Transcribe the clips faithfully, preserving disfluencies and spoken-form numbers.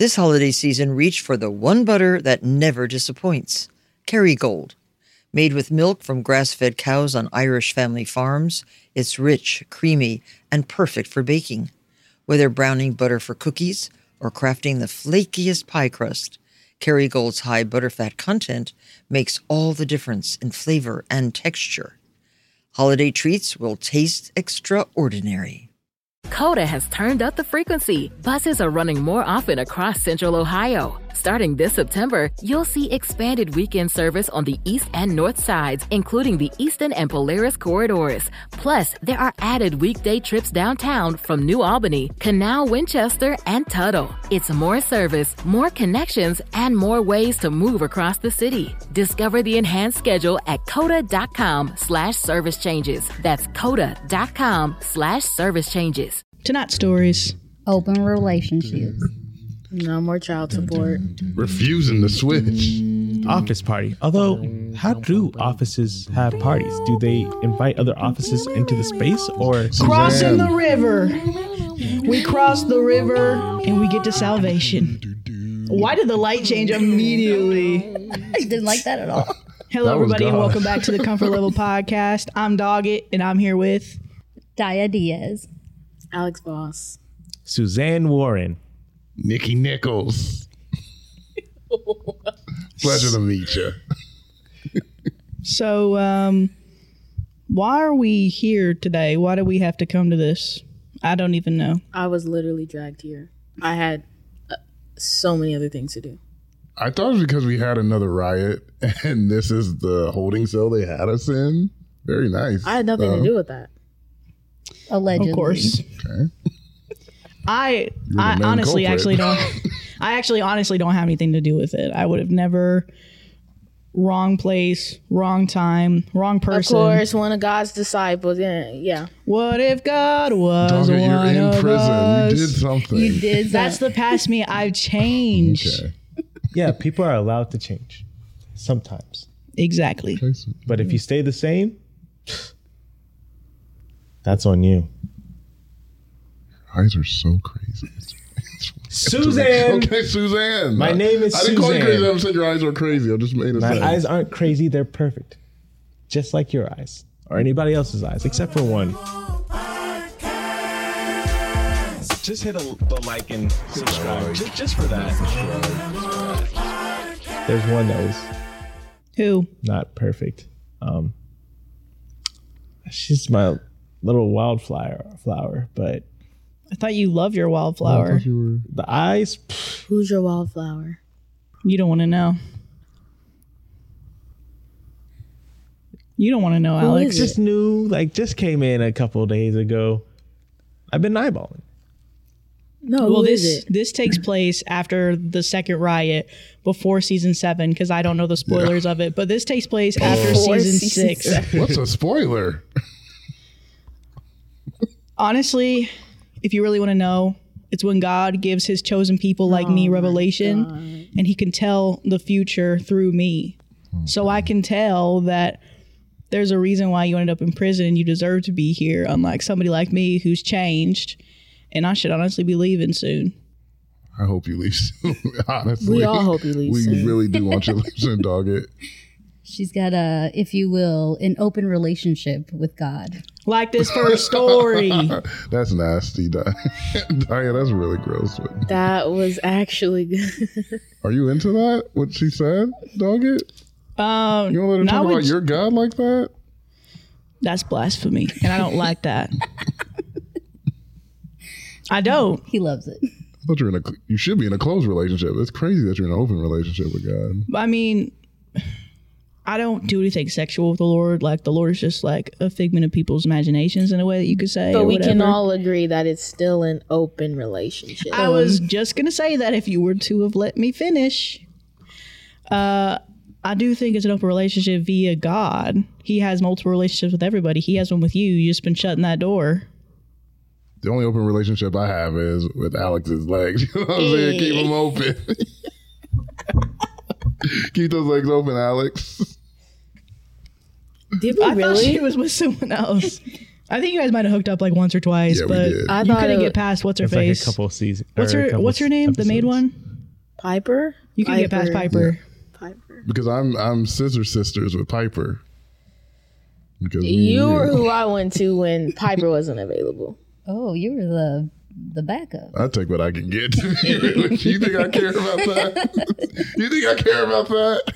This holiday season, reach for the one butter that never disappoints, Kerrygold. Made with milk from grass-fed cows on Irish family farms, it's rich, creamy, and perfect for baking. Whether browning butter for cookies or crafting the flakiest pie crust, Kerrygold's high butterfat content makes all the difference in flavor and texture. Holiday treats will taste extraordinary. Coda has turned up the frequency. Buses are running more often across Central Ohio. Starting this September, you'll see expanded weekend service on the east and north sides, including the Eastern and Polaris corridors. Plus, there are added weekday trips downtown from New Albany, Canal, Winchester, and Tuttle. It's more service, more connections, and more ways to move across the city. Discover the enhanced schedule at coda.com slash service changes. That's coda.com slash service changes. Tonight's stories. Open relationships. No more child support. Refusing to switch. Office party. Although, how do offices have parties? Do they invite other offices into the space, or crossing the river? We cross the river and we get to salvation. Why did the light change immediately? I didn't like that at all. Hello, everybody, and welcome back to the Comfort Level Podcast. I'm Doggett, and I'm here with Daya Diaz, Alex Voss, Suzanne Warren, Nikki Nichols. Pleasure to meet you. So, um, why are we here today? Why do we have to come to this? I don't even know. I was literally dragged here. I had uh, so many other things to do. I thought it was because we had another riot, and this is the holding cell they had us in. Very nice. I had nothing uh, to do with that. Allegedly. Of course. Okay. I I honestly culprit. actually don't I actually honestly don't have anything to do with it. I would have never. Wrong place, wrong time, wrong person. Of course, one of God's disciples. Yeah, yeah. What if God was Doggett, one you're in of prison. us? You did something. You did. That's the past me. I've changed. Okay. yeah, people are allowed to change sometimes. Exactly. Okay, so- But if you stay the same, that's on you. Eyes are so crazy. It's, it's Suzanne. Okay, Suzanne. My name is I didn't call you Suzanne. crazy. I said your eyes are crazy. I just made a My sentence. eyes aren't crazy, they're perfect. Just like your eyes or anybody else's eyes, except for one. Just hit a, the like and subscribe. Just, just for that. There's one that was Who? not perfect. Um, she's my little wildflower, flower, but I thought you love your I wildflower. thought you were- the eyes. Pff, Who's your wildflower? You don't want to know. You don't want to know, Who Alex. is just new, like just came in a couple of days ago. I've been eyeballing. No, Well, who this is it? this takes place after the second riot, before season seven, because I don't know the spoilers of it. But this takes place after Before season, season six. seven. What's a spoiler? Honestly, if you really want to know, it's when God gives his chosen people like me revelation, and he can tell the future through me. So I can tell that there's a reason why you ended up in prison and you deserve to be here, unlike somebody like me who's changed. And I should honestly be leaving soon. I hope you leave soon. Honestly, We all hope you leave we soon. really do want you to leave soon, Doggett. She's got a, if you will, an open relationship with God. Like this first story. That's nasty, Diane. Diane, that's really gross. That was actually good. Are you into that? What she said, Doggett? Um, You don't let her not talk with- about your God like that? That's blasphemy, and I don't like that. I don't. He loves it. I thought you were in a. You should be in a closed relationship. It's crazy that you're in an open relationship with God. I mean, I don't do anything sexual with the Lord. Like, the Lord is just like a figment of people's imaginations in a way that you could say. But or we can whatever. all agree that it's still an open relationship. I was just going to say that if you were to have let me finish. Uh, I do think it's an open relationship via God. He has multiple relationships with everybody. He has one with you. You just been shutting that door. The only open relationship I have is with Alex's legs. You know what I'm saying? Keep them open. Keep those legs open, Alex. Did we I thought really? she was with someone else. I think you guys might have hooked up like once or twice, Yeah, we but did. I you thought couldn't it- get past what's her It's like a face. couple seasons. What's her What's her name? The maid one. Piper? You can get past Piper. Piper. Because I'm I'm scissor sisters with Piper. Because me and You were who I went to when Piper wasn't available. Oh, you were the the backup. I take what I can get. You think I care about that? You think I care about that?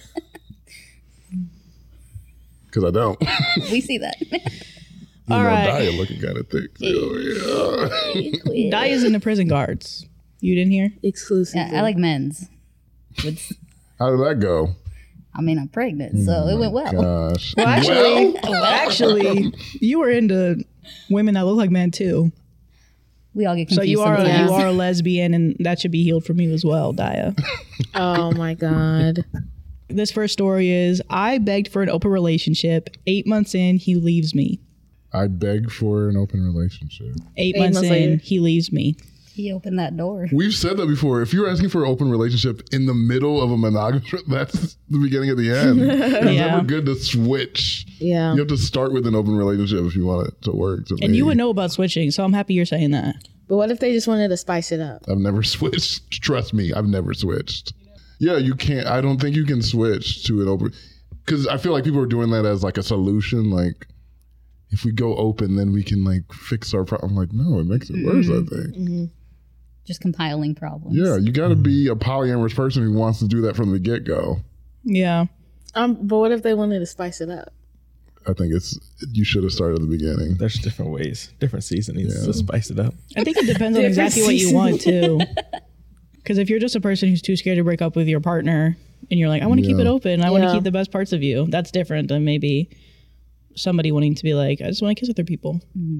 Because I don't. We see that. All right. Daya looking kind of thick. So, yeah. Daya's in the prison guards. You didn't hear? Exclusive. Yeah, I like men's. It's, How did that go? I mean, I'm pregnant, so it went well. Gosh. Well, actually, actually, you were into women that look like men too. We all get So confused you are sometimes. you are a lesbian, and that should be healed from you as well, Daya. Oh my God. This first story is: I begged for an open relationship. Eight months in, he leaves me. I beg for an open relationship. Eight, Eight months, months in, later. he leaves me. He opened that door. We've said that before. If you're asking for an open relationship in the middle of a monogamous, that's the beginning of the end. It's Yeah. never good to switch. Yeah. You have to start with an open relationship if you want it to work. To And me. you would know about switching, so I'm happy you're saying that. But what if they just wanted to spice it up? I've never switched. Trust me, I've never switched. Yeah, you can't. I don't think you can switch to an open, because I feel like people are doing that as like a solution. Like, if we go open, then we can like fix our problem. I'm like, no, it makes it worse. I think. Mm-hmm. Just compiling problems. Yeah, you got to be a polyamorous person who wants to do that from the get go. Yeah. Um, but what if they wanted to spice it up? I think it's you should have started at the beginning. There's different ways, different seasonings to spice it up. I think it depends on exactly what you want too. Because if you're just a person who's too scared to break up with your partner, and you're like, I want to keep Yeah. it open, I want to Yeah. keep the best parts of you, that's different than maybe somebody wanting to be like, I just want to kiss other people.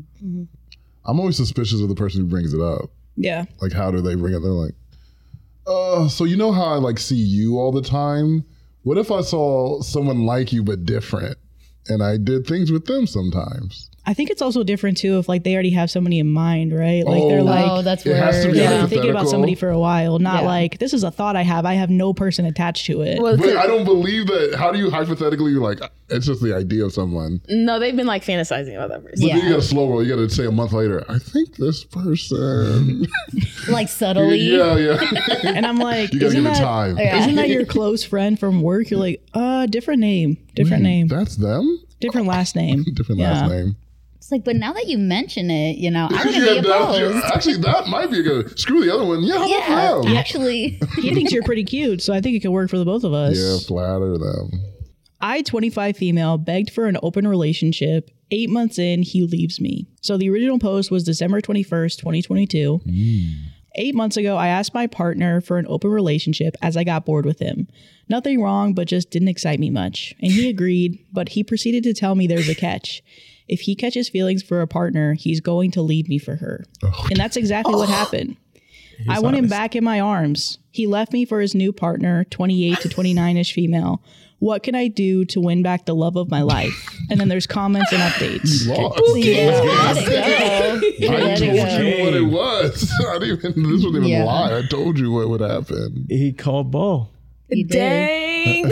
I'm always suspicious of the person who brings it up. Yeah. Like, how do they bring it? They're like, uh, so you know how I like see you all the time? What if I saw someone like you but different, and I did things with them sometimes? I think it's also different too if like they already have somebody in mind, right? Like they're Oh. like, Oh, that's It where. has to be yeah, hypothetical. thinking about somebody for a while, not Yeah. like this is a thought I have. I have no person attached to it. Well, But I don't believe that. How do you hypothetically, you're like, it's just the idea of someone. no, they've been like fantasizing about that person. But then Yeah. you got to slow roll. You got to say a month later, I think this person. Like subtly. yeah, yeah. And I'm like, You got to isn't give it that, time. Yeah. isn't that your close friend from work? You're like, uh, different name, different name, That's them? different last name. Different Yeah. last name. It's like, but now that you mention it, you know, I wouldn't Yeah, be that- opposed. actually, that might be a good. Screw the other one. Yeah, how Yeah, about them? actually. He thinks you're pretty cute, so I think it could work for the both of us. Yeah, flatter them. I, twenty-five female, begged for an open relationship. Eight months in, he leaves me. So the original post was December twenty-first, twenty twenty-two. Eight months ago, I asked my partner for an open relationship as I got bored with him. Nothing wrong, but just didn't excite me much. And he agreed, but he proceeded to tell me there's a catch. If he catches feelings for a partner, he's going to leave me for her. And that's exactly what happened. I want him honest. back in my arms. He left me for his new partner, twenty-eight to twenty-nine-ish female. What can I do to win back the love of my life? And then there's comments and updates. Lost. Yeah, let it go. I Let told it go. you what it was. I didn't even, this wasn't even Yeah. a lie. I told you what would happen. He called ball. You did. Dang.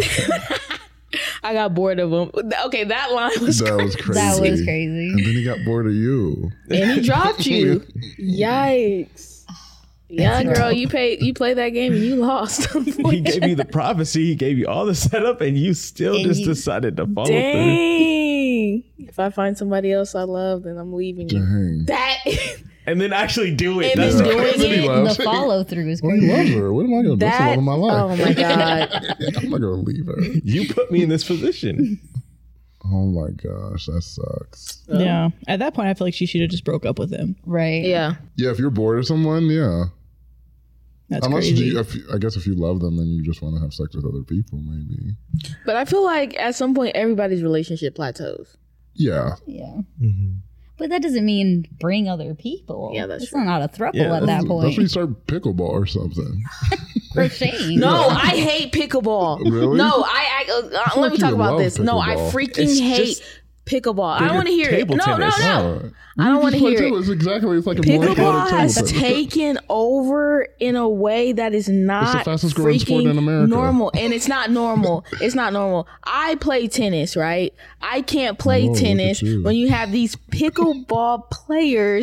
I got bored of him. Okay, that line was That was crazy. crazy. That was And crazy. then he got bored of you. And he dropped you. Yikes. Yeah, girl, you pay you play that game and you lost. He gave you the prophecy. He gave you all the setup, and you still And just you- decided to follow through. Dang. If I find somebody else I love, then I'm leaving you. Dang. That And then actually do it. And That's then the doing crazy. it. He The loves- follow through is Well, he crazy. loves her. What am I going to do? That's the love that of my life. oh my god. I'm not going to leave her. You put me in this position. Oh my gosh, that sucks. Yeah. At that point, I feel like she should have just broke up with him. Right. Yeah. Yeah, if you're bored of someone, yeah. That's Unless crazy. you, if, I guess if you love them and you just want to have sex with other people, maybe. But I feel like at some point everybody's relationship plateaus. Yeah. Yeah. But that doesn't mean bring other people. Yeah, that's It's true. not a throuple Yeah, at That's, that that's when you point. start pickleball or something. For shame. No, I hate pickleball. Really? No, I, I uh, let like me you talk about love this. No, I pickleball. freaking It's hate just pickleball. I don't want to hear it. table No, no, tennis. no. Oh. I don't You want to just play hear table. it. It's exactly, it's like a more Pickleball athletic has table tennis. taken over in a way that is not fastest growing sport freaking in America. normal, and it's not normal. It's not normal. I play tennis, right? I can't play Whoa, look at tennis you. when you have these pickleball players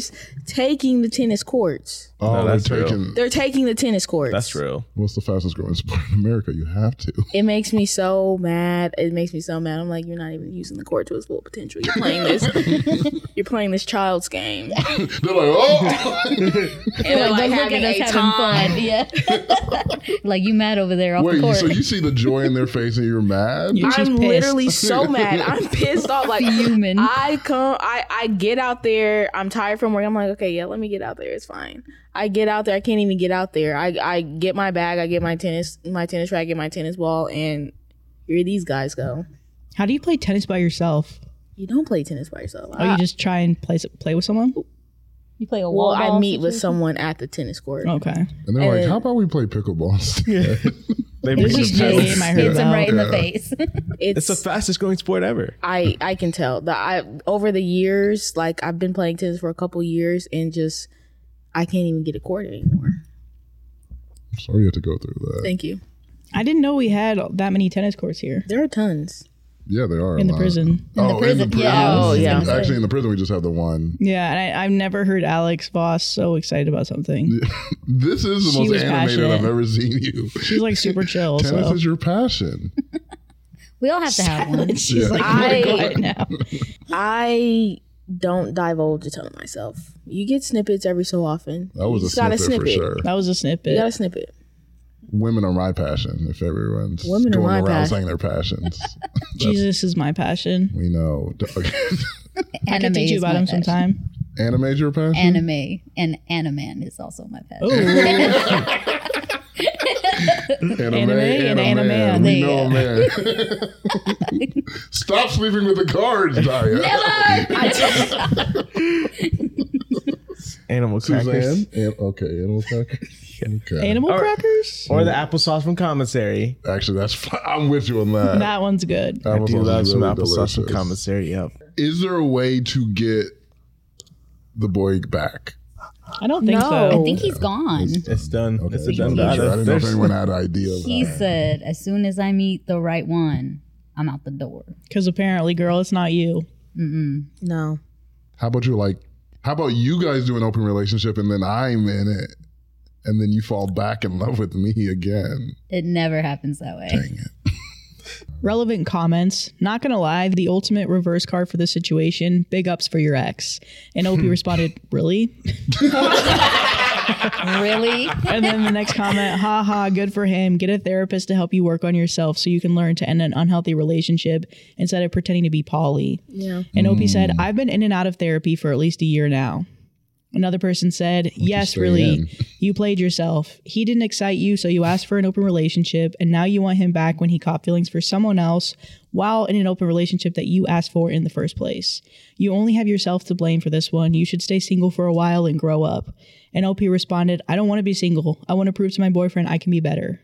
taking the tennis courts. Oh, No, they're that's real. taking. They're taking the tennis courts. That's real. What's the fastest growing sport in America? You have to. It makes me so mad. It makes me so mad. I'm like, you're not even using the court to its full potential. You're playing this. You're playing this child's game. They're like, oh. And they're like Don't look having at a us time. having fun. Yeah. Like you mad over there off Wait, the court. so you see the joy in their face and you're mad? You- She's I'm pissed. literally so mad. I'm pissed off. Like Fuming. I come, I I get out there. I'm tired from work. I'm like, okay, yeah, let me get out there. It's fine. I get out there. I can't even get out there. I I get my bag. I get my tennis, my tennis racket, my tennis ball, and here these guys go. How do you play tennis by yourself? You don't play tennis by yourself. Oh, you just try and play play with someone? You play a well, wall I ball meet with situation? someone at the tennis court. Okay. And they're like, And- how about we play pickleball instead? They This bring is the just- pedals. game I heard Hits him about. right in the Yeah. face. It's the It's fastest growing sport ever. I I can tell that I over the years, like I've been playing tennis for a couple years, and just I can't even get a court anymore. Sorry you have to go through that. Thank you. I didn't know we had that many tennis courts here There are tons. Yeah, they are. a in the lot. prison. Oh, in the prison, prison. yeah. Oh, yeah. Actually, in the prison, we just have the one. Yeah, and I, I've never heard Alex Voss so excited about something. This is the She most was animated passionate. I've ever seen you. She's like super chill. Tennis So is your passion. We all have to have one. she's Yeah. like, I- oh my God, now. I don't divulge a ton of myself. You get snippets every so often. That was you a just gotta snippet, snip for it. sure. That was a You snippet. gotta snip it. Women are my passion. If everyone's Women are going my around passion. saying their passions, Jesus is my passion. we know. I Anime can teach you is about my him passion. sometime. Anime's your passion. Anime and Animan is also my passion. Anime, Anime and Animan. Animan. We There know you a man. Stop sleeping with the cards, Daya. Animal crackers. Suzanne. An- okay, animal crackers. Okay. Animal Or- crackers? Or the applesauce from commissary. Actually, that's fine. I'm with you on that. That one's good. I do Applesauce love is some really applesauce from delicious. commissary. Yep. Is there a way to get the boy back? I don't think No. so. I think he's gone. It's done. Okay, It's I a just done. wanted to make sure. I didn't know if There's- anyone had ideas. He said, as soon as I meet the right one, I'm out the door. Because apparently, girl, it's not you. No. How about you like? How about you guys do an open relationship and then I'm in it, and then you fall back in love with me again? It never happens that way. Dang it. Relevant comments. Not gonna lie, the ultimate reverse card for the situation. Big ups for your ex. And Opie responded, really? Really? And then the next comment, ha ha, good for him. Get a therapist to help you work on yourself so you can learn to end an unhealthy relationship instead of pretending to be poly. Yeah. And Opie said, I've been in and out of therapy for at least a year now. Another person said, yes, stay really. in. You played yourself. He didn't excite you, so you asked for an open relationship, and now you want him back when he caught feelings for someone else while in an open relationship that you asked for in the first place. You only have yourself to blame for this one. You should stay single for a while and grow up. And O P responded, I don't want to be single. I want to prove to my boyfriend I can be better.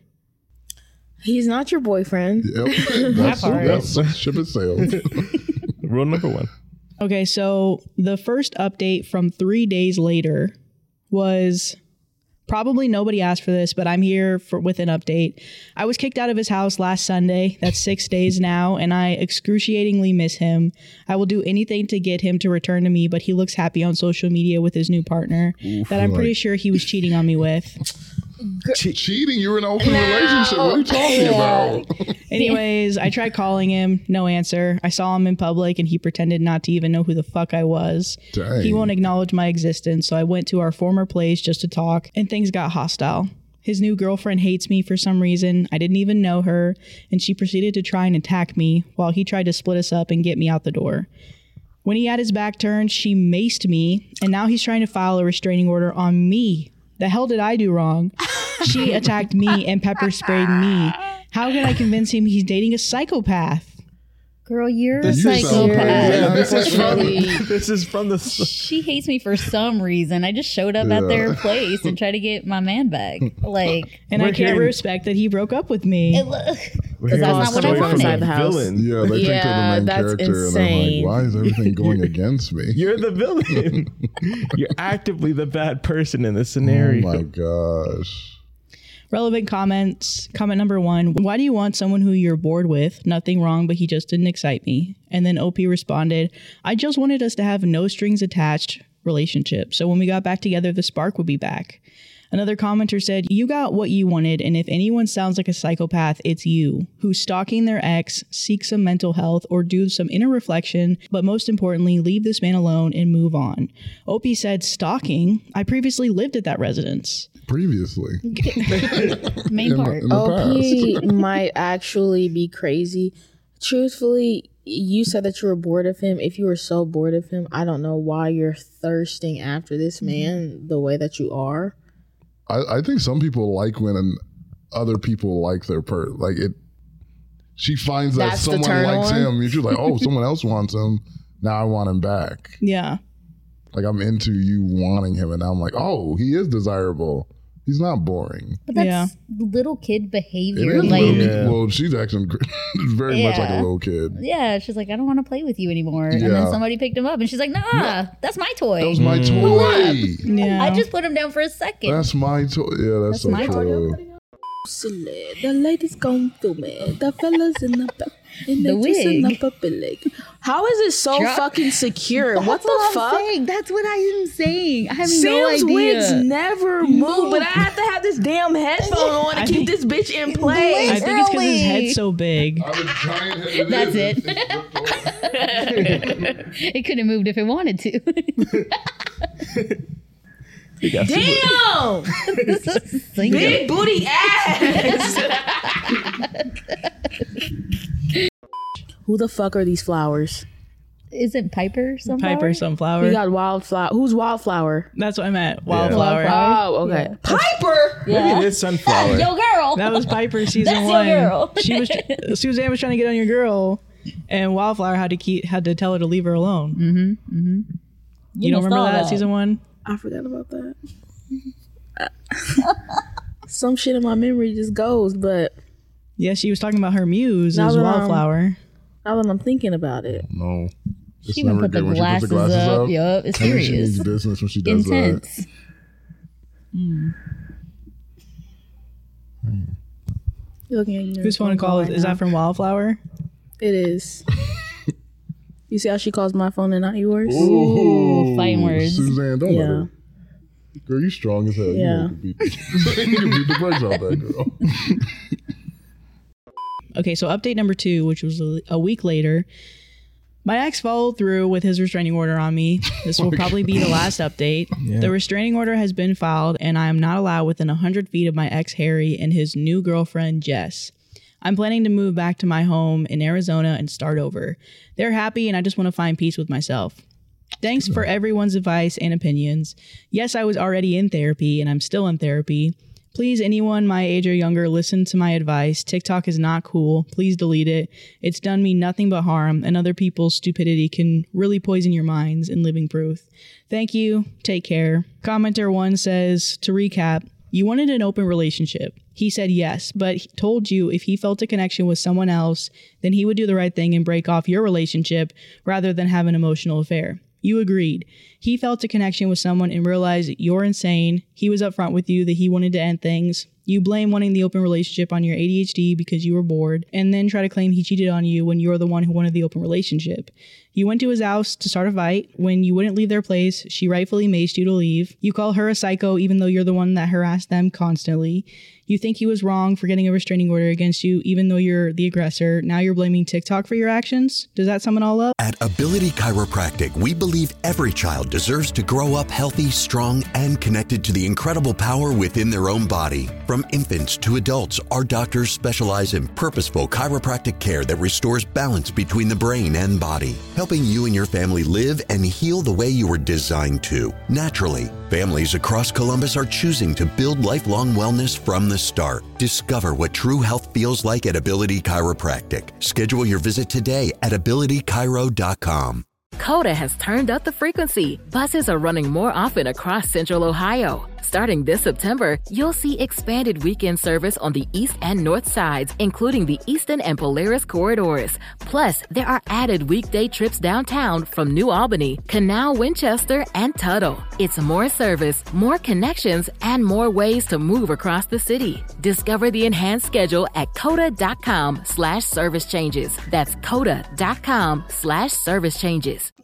He's not your boyfriend. Yep. That's, that's ship it sailed. Rule number one. Okay, so the first update from three days later was probably nobody asked for this, but I'm here for, with an update. I was kicked out of his house last Sunday. That's six days now, and I excruciatingly miss him. I will do anything to get him to return to me, but he looks happy on social media with his new partner that I'm pretty like- sure he was cheating on me with. Cheating? You're in an open relationship. What are you talking about? Anyways, I tried calling him, no answer. I saw him in public and he pretended not to even know who the fuck I was. Dang. He won't acknowledge my existence, so I went to our former place just to talk, and things got hostile. His new girlfriend hates me for some reason. I didn't even know her, and she proceeded to try and attack me while he tried to split us up and get me out the door. When he had his back turned, she maced me, and now he's trying to file a restraining order on me. The hell did I do wrong? She attacked me and pepper sprayed me. How can I convince him he's dating a psychopath? Girl, you're a You sound psychopath. crazy. Yeah, this is from Really? this is from the. She hates me for some reason. I just showed up at their place and tried to get my man back. Like, And We're I can't hearing- respect that he broke up with me. it look. We're that's hearing not a what I story from wanted. the Outside the house. Villain. Yeah, they think they're the Yeah, main that's character, insane. and I'm like, why is everything going against me? You're the villain. You're actively the bad person in this Oh scenario. my gosh. Relevant comments. Comment number one. Why do you want someone who you're bored with? Nothing wrong, but he just didn't excite me. And then O P responded, I just wanted us to have no strings attached relationship. So when we got back together, the spark would be back. Another commenter said, you got what you wanted, and if anyone sounds like a psychopath, it's you, who's stalking their ex, seek some mental health, or do some inner reflection, but most importantly, leave this man alone and move on. Opie said, stalking? I previously lived at that residence. Previously. Main In the- part. in the O P past. might actually be crazy. Truthfully, you said that you were bored of him. If you were so bored of him, I don't know why you're thirsting after this man the way that you are. I, I think some people like when an, other people like their per like it. She finds that That's the someone turn likes on? him. You're like, oh, someone else wants him. Now I want him back. Yeah. Like I'm into you wanting him, and now I'm like, oh, he is desirable. He's not boring. But that's Yeah. little kid It behavior. is Like, little, Yeah. well, she's acting very much like a Yeah. little kid. yeah, she's like, I don't want to play with you anymore. And Yeah. then somebody picked him up, and she's like, Nah, that's my toy. That was my Mm. toy. Yeah. I just put him down for a second. That's my toy. Yeah, that's, That's so my toy. true. The ladies gone through me. The fellas in the back. In The wig. wig. How is it so Drop- fucking secure? What That's the what fuck? I'm saying. That's what I am saying. I have Sam's no idea. wigs never move, but I have to have this damn headphone on to I keep think- this bitch in place. I think it's because his Early. head's so big. I have a giant head. That's is. it. It could have moved if it wanted to. We got some- Damn! Single. Big booty ass! Who the fuck are these flowers? Isn't Piper sunflower? Piper Sunflower. We got Wildflower. Who's Wildflower? That's what I meant. Wildflower. Oh, okay. Piper! Maybe it is sunflower. Yo, girl. That was Piper season That's your one. girl. She was Suzanne was trying to get on your girl, and Wildflower had to keep had to tell her to leave her alone. Mm-hmm. Mm-hmm. You, don't missed remember all that, that. season one? I forgot about that. Some shit in my memory just goes, but Yeah, she was talking about her muse Now as that I'm- Wildflower. now that I'm thinking about it, No. It's She even never put the good when she puts the glasses glasses up. up. Yup, it's I think she serious. means business when she does that. Intense. you're looking at you. Whose phone call is, is that from Wildflower? It is. You see how she calls my phone and not yours? Ooh, fighting words. Suzanne, don't let Yeah. her. Girl, you strong as hell. Yeah. You can beat, you can beat the brakes off that girl. Okay, so update number two, which was a, a week later. My ex followed through with his restraining order on me. This will probably be the last update. Yeah. The restraining order has been filed, and I am not allowed within one hundred feet of my ex Harry and his new girlfriend Jess. I'm planning to move back to my home in Arizona and start over. They're happy, and I just want to find peace with myself. Thanks for everyone's advice and opinions. Yes, I was already in therapy, and I'm still in therapy. Please, anyone my age or younger, listen to my advice. TikTok is not cool. Please delete it. It's done me nothing but harm, and other people's stupidity can really poison your minds in living proof. Thank you. Take care. Commenter one says, to recap, you wanted an open relationship. He said yes, but he told you if he felt a connection with someone else, then he would do the right thing and break off your relationship rather than have an emotional affair. You agreed. He felt a connection with someone and realized you're insane. He was upfront with you that he wanted to end things. You blame wanting the open relationship on your A D H D because you were bored, and then try to claim he cheated on you when you're the one who wanted the open relationship. You went to his house to start a fight. When you wouldn't leave their place, she rightfully maced you to leave. You call her a psycho even though you're the one that harassed them constantly. You think he was wrong for getting a restraining order against you even though you're the aggressor. Now you're blaming TikTok for your actions? Does that sum it all up? At Ability Chiropractic, we believe every child deserves to grow up healthy, strong, and connected to the incredible power within their own body. From infants to adults, our doctors specialize in purposeful chiropractic care that restores balance between the brain and body, helping you and your family live and heal the way you were designed to, naturally. Families across Columbus are choosing to build lifelong wellness from the start. Discover what true health feels like at Ability Chiropractic. Schedule your visit today at ability chiro dot com. Coda has turned up the frequency. Buses are running more often across Central Ohio. Starting this September, you'll see expanded weekend service on the east and north sides, including the Eastern and Polaris corridors. Plus, there are added weekday trips downtown from New Albany, Canal, Winchester, and Tuttle. It's more service, more connections, and more ways to move across the city. Discover the enhanced schedule at coda.com slash service changes. That's coda.com slash service changes.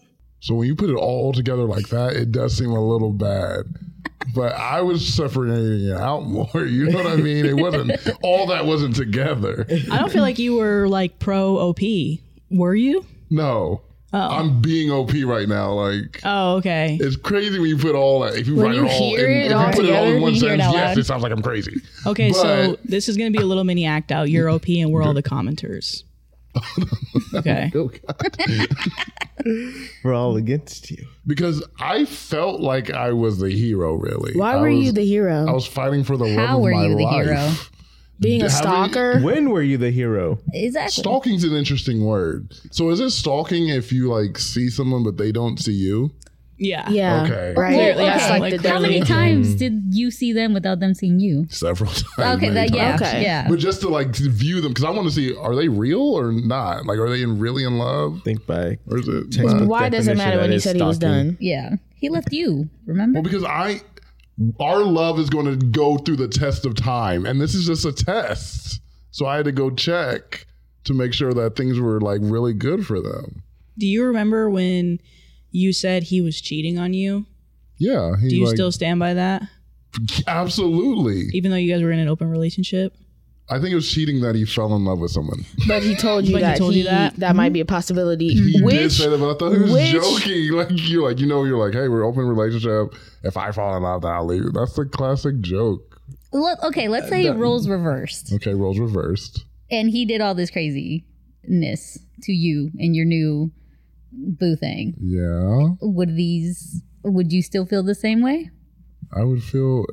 So when you put it all together like that, it does seem a little bad. But I was separating it out more. You know what I mean? It wasn't, all that wasn't together. I don't feel like you were like pro O P. Were you? No. Oh. I'm being O P right now. Like, oh, okay. It's crazy when you put all that. If you when write you it all, hear in, it if all you put together, it all in one you hear it sentence, out yes, loud. it sounds like I'm crazy. Okay, But, so this is going to be a little mini act out. You're O P and we're all the commenters. Okay. Oh, God. We're all against you. Because I felt like I was the hero, really. Why I were was, you the hero? I was fighting for the love How of were my you the life. hero? Being a Having- stalker? When were you the hero? Exactly. Stalking's an interesting word. So is it stalking if you like see someone but they don't see you? Yeah. Yeah. Okay. Right. Well, That's okay. like the Like, How many definition. times did you see them without them seeing you? Several times. Okay, many that yeah, times. Okay. yeah. But just to like view them, because I want to see, are they real or not? Like, are they in really in love? I think by Or is it Textbook not? Why does it definition, matter when that he is said he was stalking. done? Yeah, he left you. Remember? Well, because I, our love is going to go through the test of time, and this is just a test. So I had to go check to make sure that things were like really good for them. Do you remember when you said he was cheating on you? Yeah. He Do you like, still stand by that? Absolutely. Even though you guys were in an open relationship? I think it was cheating that he fell in love with someone. But he told you But he that told he, you that? that might be a possibility. He which did say that, but I thought he was which- joking. Like you're like, you know, you're like, hey, we're open relationship. If I fall in love, then I'll leave. That's the classic joke. Let- okay, let's say roles reversed, Okay, roles reversed. and he did all this craziness to you and your new boo thing. Yeah. Would these? Would you still feel the same way? I would feel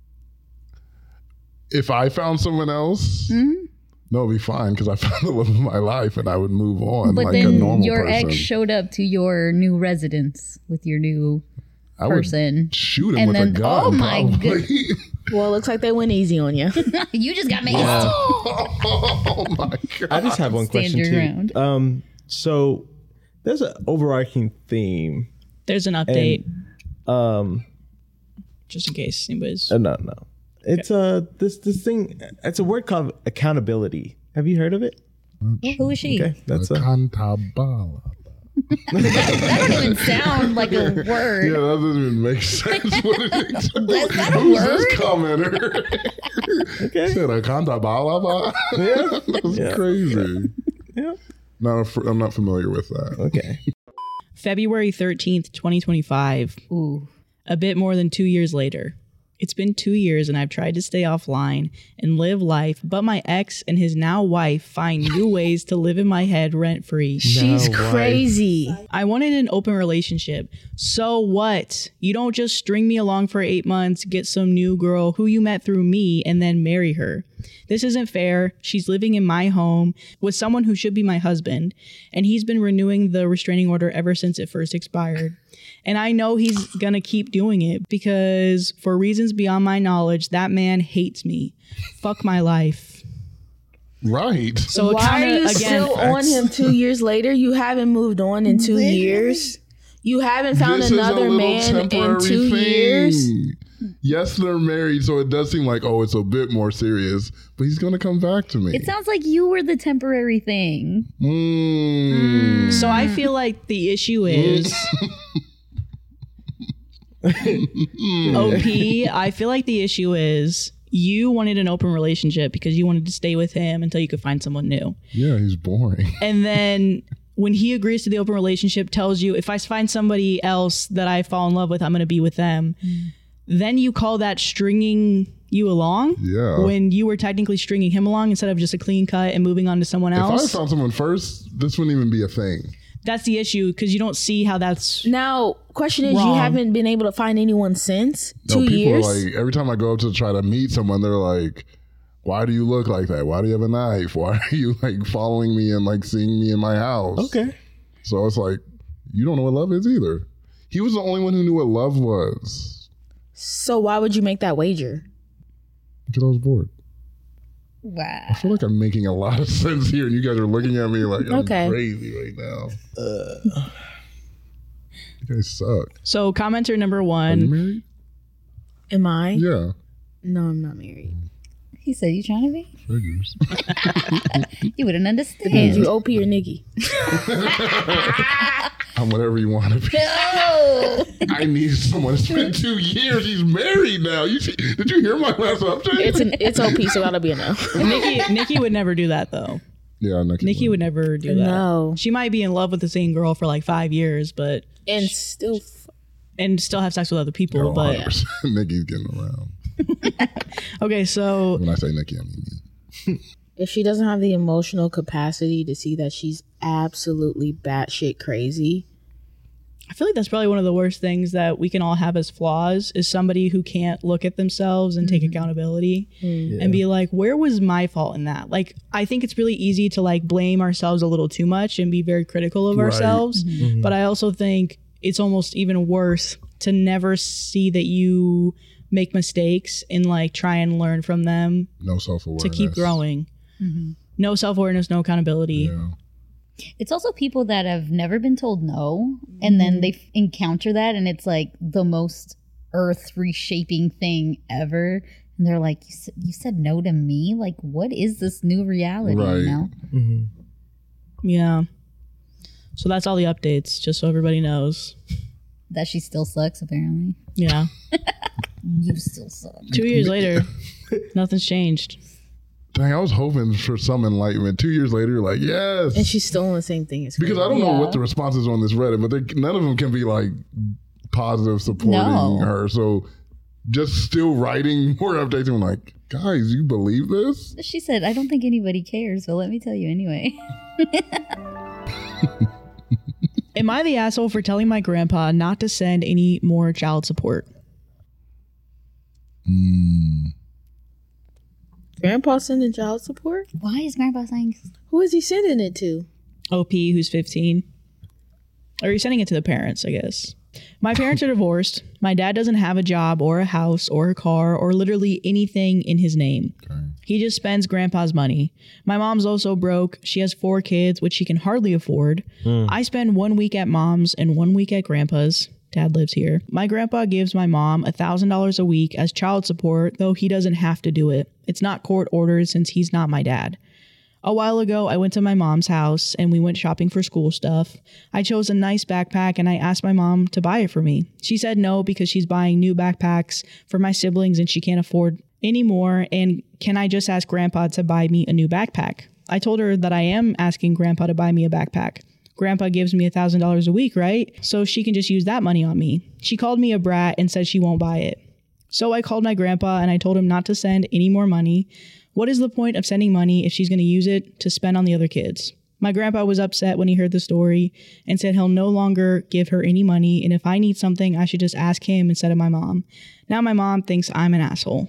if I found someone else, Mm-hmm. no, it'd be fine because I found the love of my life and I would move on But like a then normal your person. ex showed up to your new residence with your new I would person. shoot him And with then- a gun. oh my probably. Well, it looks like they went easy on you. You just got maced. Oh my god! I just have one Stand question your too. ground. Um, so there's an overarching theme. There's an update, Um, just in case anybody's. uh, no, no, it's uh this this thing. It's a word called accountability. Have you heard of it? Who is she? Okay, that's a Cantabala. That don't even sound like a word. Yeah, that doesn't even make sense. What is it? That's not a Who's word. this commenter? okay. Said a cantabala. Yeah. That's Yeah. crazy. Yeah. Not a, I'm not familiar with that. Okay. February thirteenth, twenty twenty-five. Ooh. A bit more than two years later. It's been two years and I've tried to stay offline and live life, but my ex and his now wife find new ways to live in my head rent free. She's No, why? crazy. I wanted an open relationship. So what? You don't just string me along for eight months, get some new girl who you met through me, and then marry her. This isn't fair. She's living in my home with someone who should be my husband, and he's been renewing the restraining order ever since it first expired. And I know he's gonna keep doing it because for reasons beyond my knowledge, that man hates me. Fuck my life. Right. So Why are kinda, you again, still on him two years later? You haven't moved on in two years. You haven't found This is a another little man in temporary two thing. years. Yes, they're married, so it does seem like, oh, it's a bit more serious. But he's gonna come back to me. It sounds like you were the temporary thing. Mm. So I feel like the issue is O P. I feel like the issue is you wanted an open relationship because you wanted to stay with him until you could find someone new. Yeah, he's boring. And then when he agrees to the open relationship, tells you if I find somebody else that I fall in love with, I'm going to be with them. Then you call that stringing you along? Yeah. When you were technically stringing him along instead of just a clean cut and moving on to someone If I else. found someone first, this wouldn't even be a thing. That's the issue because you don't see how that's Now, question is, you Wrong. haven't been able to find anyone since No, two people years. are like, every time I go up to try to meet someone, they're like, why do you look like that? Why do you have a knife? Why are you like following me and like seeing me in my house? Okay. So it's like, you don't know what love is either. He was the only one who knew what love was So why would you make that wager? because I was bored. Wow. I feel like I'm making a lot of sense here, and you guys are looking at me like I'm Okay. crazy right now. Uh, you guys suck. so. Commenter number Are you one. married? Am I? Yeah. No, I'm not married. He said, "You trying to be? Figures. You wouldn't Did understand." you O P or Nikki? I'm whatever you want to be. No. I need someone. It's been two years. He's married now. You see, did you hear my last update? It's an it's O P, so that'll be a no. Nikki Nikki would never do that though. Yeah, Nikki, Nikki would never do that. No. She might be in love with the same girl for like five years, but And still, f- and still have sex with other people. Oh, but one hundred percent. Nikki's getting around. okay, so When I say Nikki, I mean me. if she doesn't have the emotional capacity to see that she's absolutely batshit crazy, I feel like that's probably one of the worst things that we can all have as flaws is somebody who can't look at themselves and take accountability and be like, where was my fault in that? Like, I think it's really easy to like blame ourselves a little too much and be very critical of Right. ourselves. But I also think it's almost even worse to never see that you make mistakes and like try and learn from them No self-awareness. to keep growing. No self-awareness, no accountability. Yeah. It's also people that have never been told no, and then they f- encounter that, and it's like the most earth reshaping thing ever. And they're like, you, s- you said no to me? Like, what is this new reality? Right. You know? Yeah. So that's all the updates, just so everybody knows. That she still sucks, apparently. Yeah. You still suck. Two years later, nothing's changed. Dang, I was hoping for some enlightenment. Two years later, like, yes. and she's still on the same thing as Because her. I don't know Yeah. what the response is on this Reddit, but they, none of them can be like positive supporting No. her. So just still writing more updates. I'm like, guys, you believe this? She said, I don't think anybody cares, so let me tell you anyway. Am I the asshole for telling my grandpa not to send any more child support? Grandpa sending child support? Why is Grandpa saying? Who is he sending it to? O P, who's fifteen. Or you're sending it to the parents, I guess. My parents are divorced. My dad doesn't have a job or a house or a car or literally anything in his name. He just spends grandpa's money. My mom's also broke. She has four kids, which she can hardly afford. I spend one week at mom's and one week at grandpa's. Dad lives here. My grandpa gives my mom one thousand dollars a week as child support, though he doesn't have to do it. It's not court ordered since he's not my dad. A while ago, I went to my mom's house and we went shopping for school stuff. I chose a nice backpack and I asked my mom to buy it for me. She said no because she's buying new backpacks for my siblings and she can't afford any more. And can I just ask grandpa to buy me a new backpack? I told her that I am asking grandpa to buy me a backpack. Grandpa gives me one thousand dollars a week, right? So she can just use that money on me. She called me a brat and said she won't buy it. So I called my grandpa and I told him not to send any more money. What is the point of sending money if she's going to use it to spend on the other kids? My grandpa was upset when he heard the story and said he'll no longer give her any money, and if I need something, I should just ask him instead of my mom. Now my mom thinks I'm an asshole.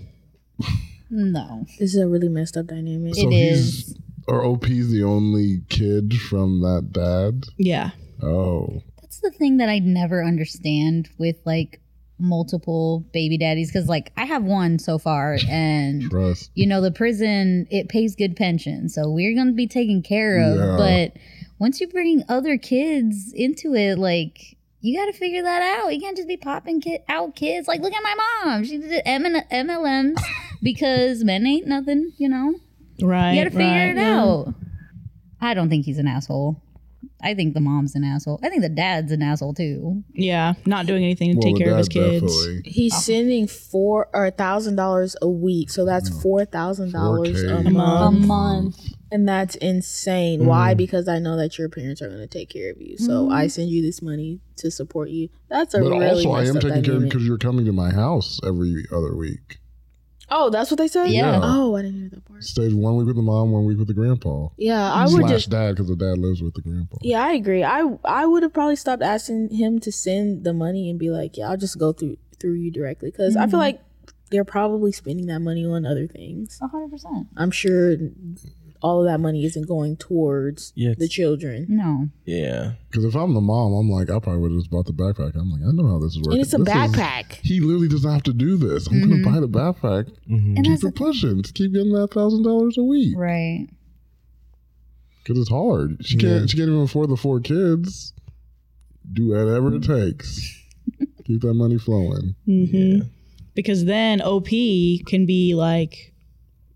No. This is a really messed up dynamic. So It he's, is. or O P's the only kid from that dad? Yeah. Oh. That's the thing that I never understand with like multiple baby daddies, because like I have one so far, and Trust. you know the prison, it pays good pension, so we're gonna be taken care of. Yeah. But once you bring other kids into it, like you got to figure that out. You can't just be popping kid out kids. Like look at my mom, she did M L Ms because men ain't nothing, you know. Right. You got to figure right. it out. I don't think he's an asshole. I think the mom's an asshole. I think the dad's an asshole too. Yeah. Not doing anything to Well, take the care of his dad kids. definitely. He's sending four or a thousand dollars a week, so that's four thousand dollars four a K. A month, month. and that's insane. Why? Because I know that your parents are going to take care of you, so I send you this money to support you. That's a But really also, I messed am up taking care of you dynamic. because you're coming to my house every other week. Oh, that's what they said. Yeah. Oh, I didn't hear that part. Stage one week with the mom, one week with the grandpa. Yeah, I would Slash just. dad because the dad lives with the grandpa. Yeah, I agree. I I would have probably stopped asking him to send the money and be like, yeah, I'll just go through through you directly, because I feel like they're probably spending that money on other things. A hundred percent. I'm sure all of that money isn't going towards Yeah, the it's- children. No. Yeah. Because if I'm the mom, I'm like, I probably would have just bought the backpack. I'm like, I know how this is working. And it's a This is- backpack. he literally doesn't have to do this. I'm going to buy the backpack. And Keep that's it pushing. Just keep getting that one thousand dollars a week. right. Because it's hard. She can't, she can't even afford the four kids. Do whatever it takes. Keep that money flowing. Mm-hmm. Because then O P can be like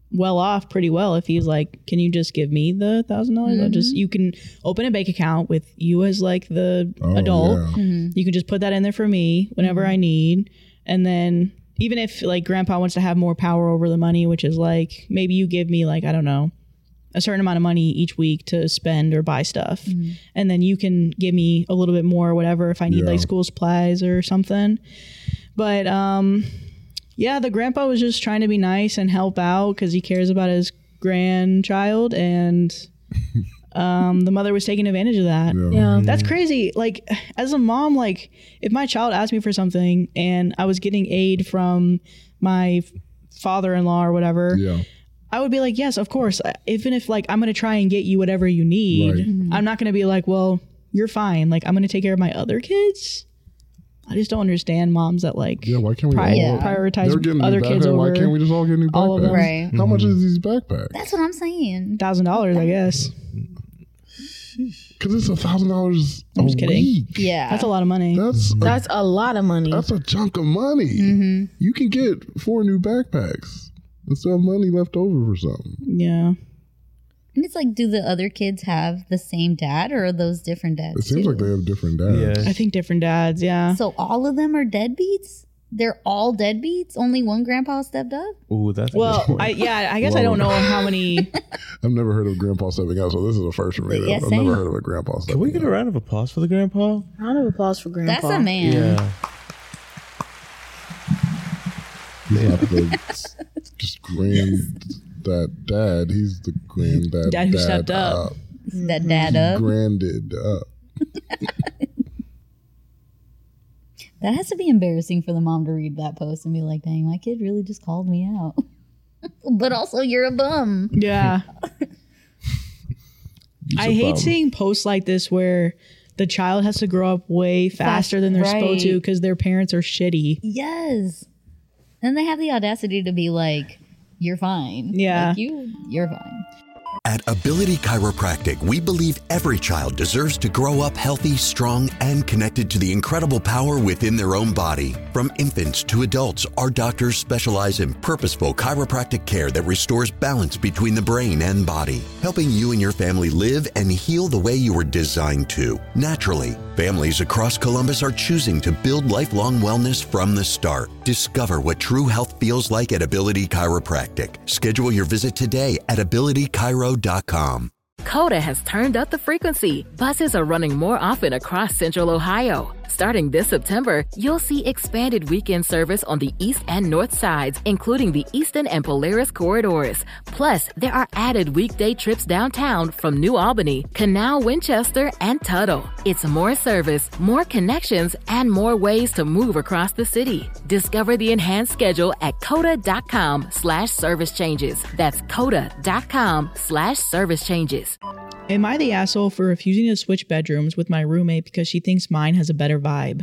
well off pretty well if he's like, can you just give me the thousand dollars? I'll just, you can open a bank account with you as like the Oh, adult. yeah. Mm-hmm. You can just put that in there for me whenever I need. And then even if like grandpa wants to have more power over the money, which is like, maybe you give me like, I don't know, a certain amount of money each week to spend or buy stuff. And then you can give me a little bit more or whatever if I need Yeah. like school supplies or something. But um, yeah, the grandpa was just trying to be nice and help out because he cares about his grandchild. And um, the mother was taking advantage of that. Yeah. Yeah. That's crazy. Like, as a mom, like, if my child asked me for something and I was getting aid from my f- father-in-law or whatever, Yeah. I would be like, yes, of course. Even if, like, I'm going to try and get you whatever you need, Right. I'm not going to be like, well, you're fine. Like, I'm going to take care of my other kids. I just don't understand moms that, like, Yeah, why can't we pri- all Yeah. prioritize They're getting other new kids backpacks. over Why can't we just all get new all of backpacks? them. Right. How much is these backpacks? That's what I'm saying. one thousand dollars, I guess. Because it's a thousand dollars a I'm just kidding. week. Yeah. That's a lot of money. That's a, That's a lot of money. that's a chunk of money. Mm-hmm. You can get four new backpacks and still have money left over for something. Yeah. And it's like, do the other kids have the same dad or are those different dads? It seems too? like they have different dads. Yeah. I think different dads, yeah. So all of them are deadbeats? They're all deadbeats? Only one grandpa stepped up? Ooh, that's a Well, good point. I yeah, I guess I don't know how many. I've never heard of grandpa stepping out, so this is a first for me. Yeah, I've same. never heard of a grandpa stepping Can we get out. a round of applause for the grandpa? Round of applause for grandpa. That's a man. Yeah. He's not the just grand that dad. He's the granddad. Dad who stepped up. That dad up. Granded up. That has to be embarrassing for the mom to read that post and be like, dang, my kid really just called me out. But also, you're a bum. Yeah. He's I a hate bum. seeing posts like this where the child has to grow up way faster Fast- than they're right. supposed to because their parents are shitty. Yes. And they have the audacity to be like, you're fine. Yeah. Like, you, you're fine. At Ability Chiropractic, we believe every child deserves to grow up healthy, strong, and connected to the incredible power within their own body. From infants to adults, our doctors specialize in purposeful chiropractic care that restores balance between the brain and body, helping you and your family live and heal the way you were designed to, naturally. Families across Columbus are choosing to build lifelong wellness from the start. Discover what true health feels like at Ability Chiropractic. Schedule your visit today at ability chiro dot com. Coda has turned up the frequency. Buses are running more often across Central Ohio. Starting this September, you'll see expanded weekend service on the east and north sides, including the Eastern and Polaris corridors. Plus, there are added weekday trips downtown from New Albany, Canal, Winchester, and Tuttle. It's more service, more connections, and more ways to move across the city. Discover the enhanced schedule at coda.com slash service changes. That's coda.com slash service changes. Am I the asshole for refusing to switch bedrooms with my roommate because she thinks mine has a better vibe?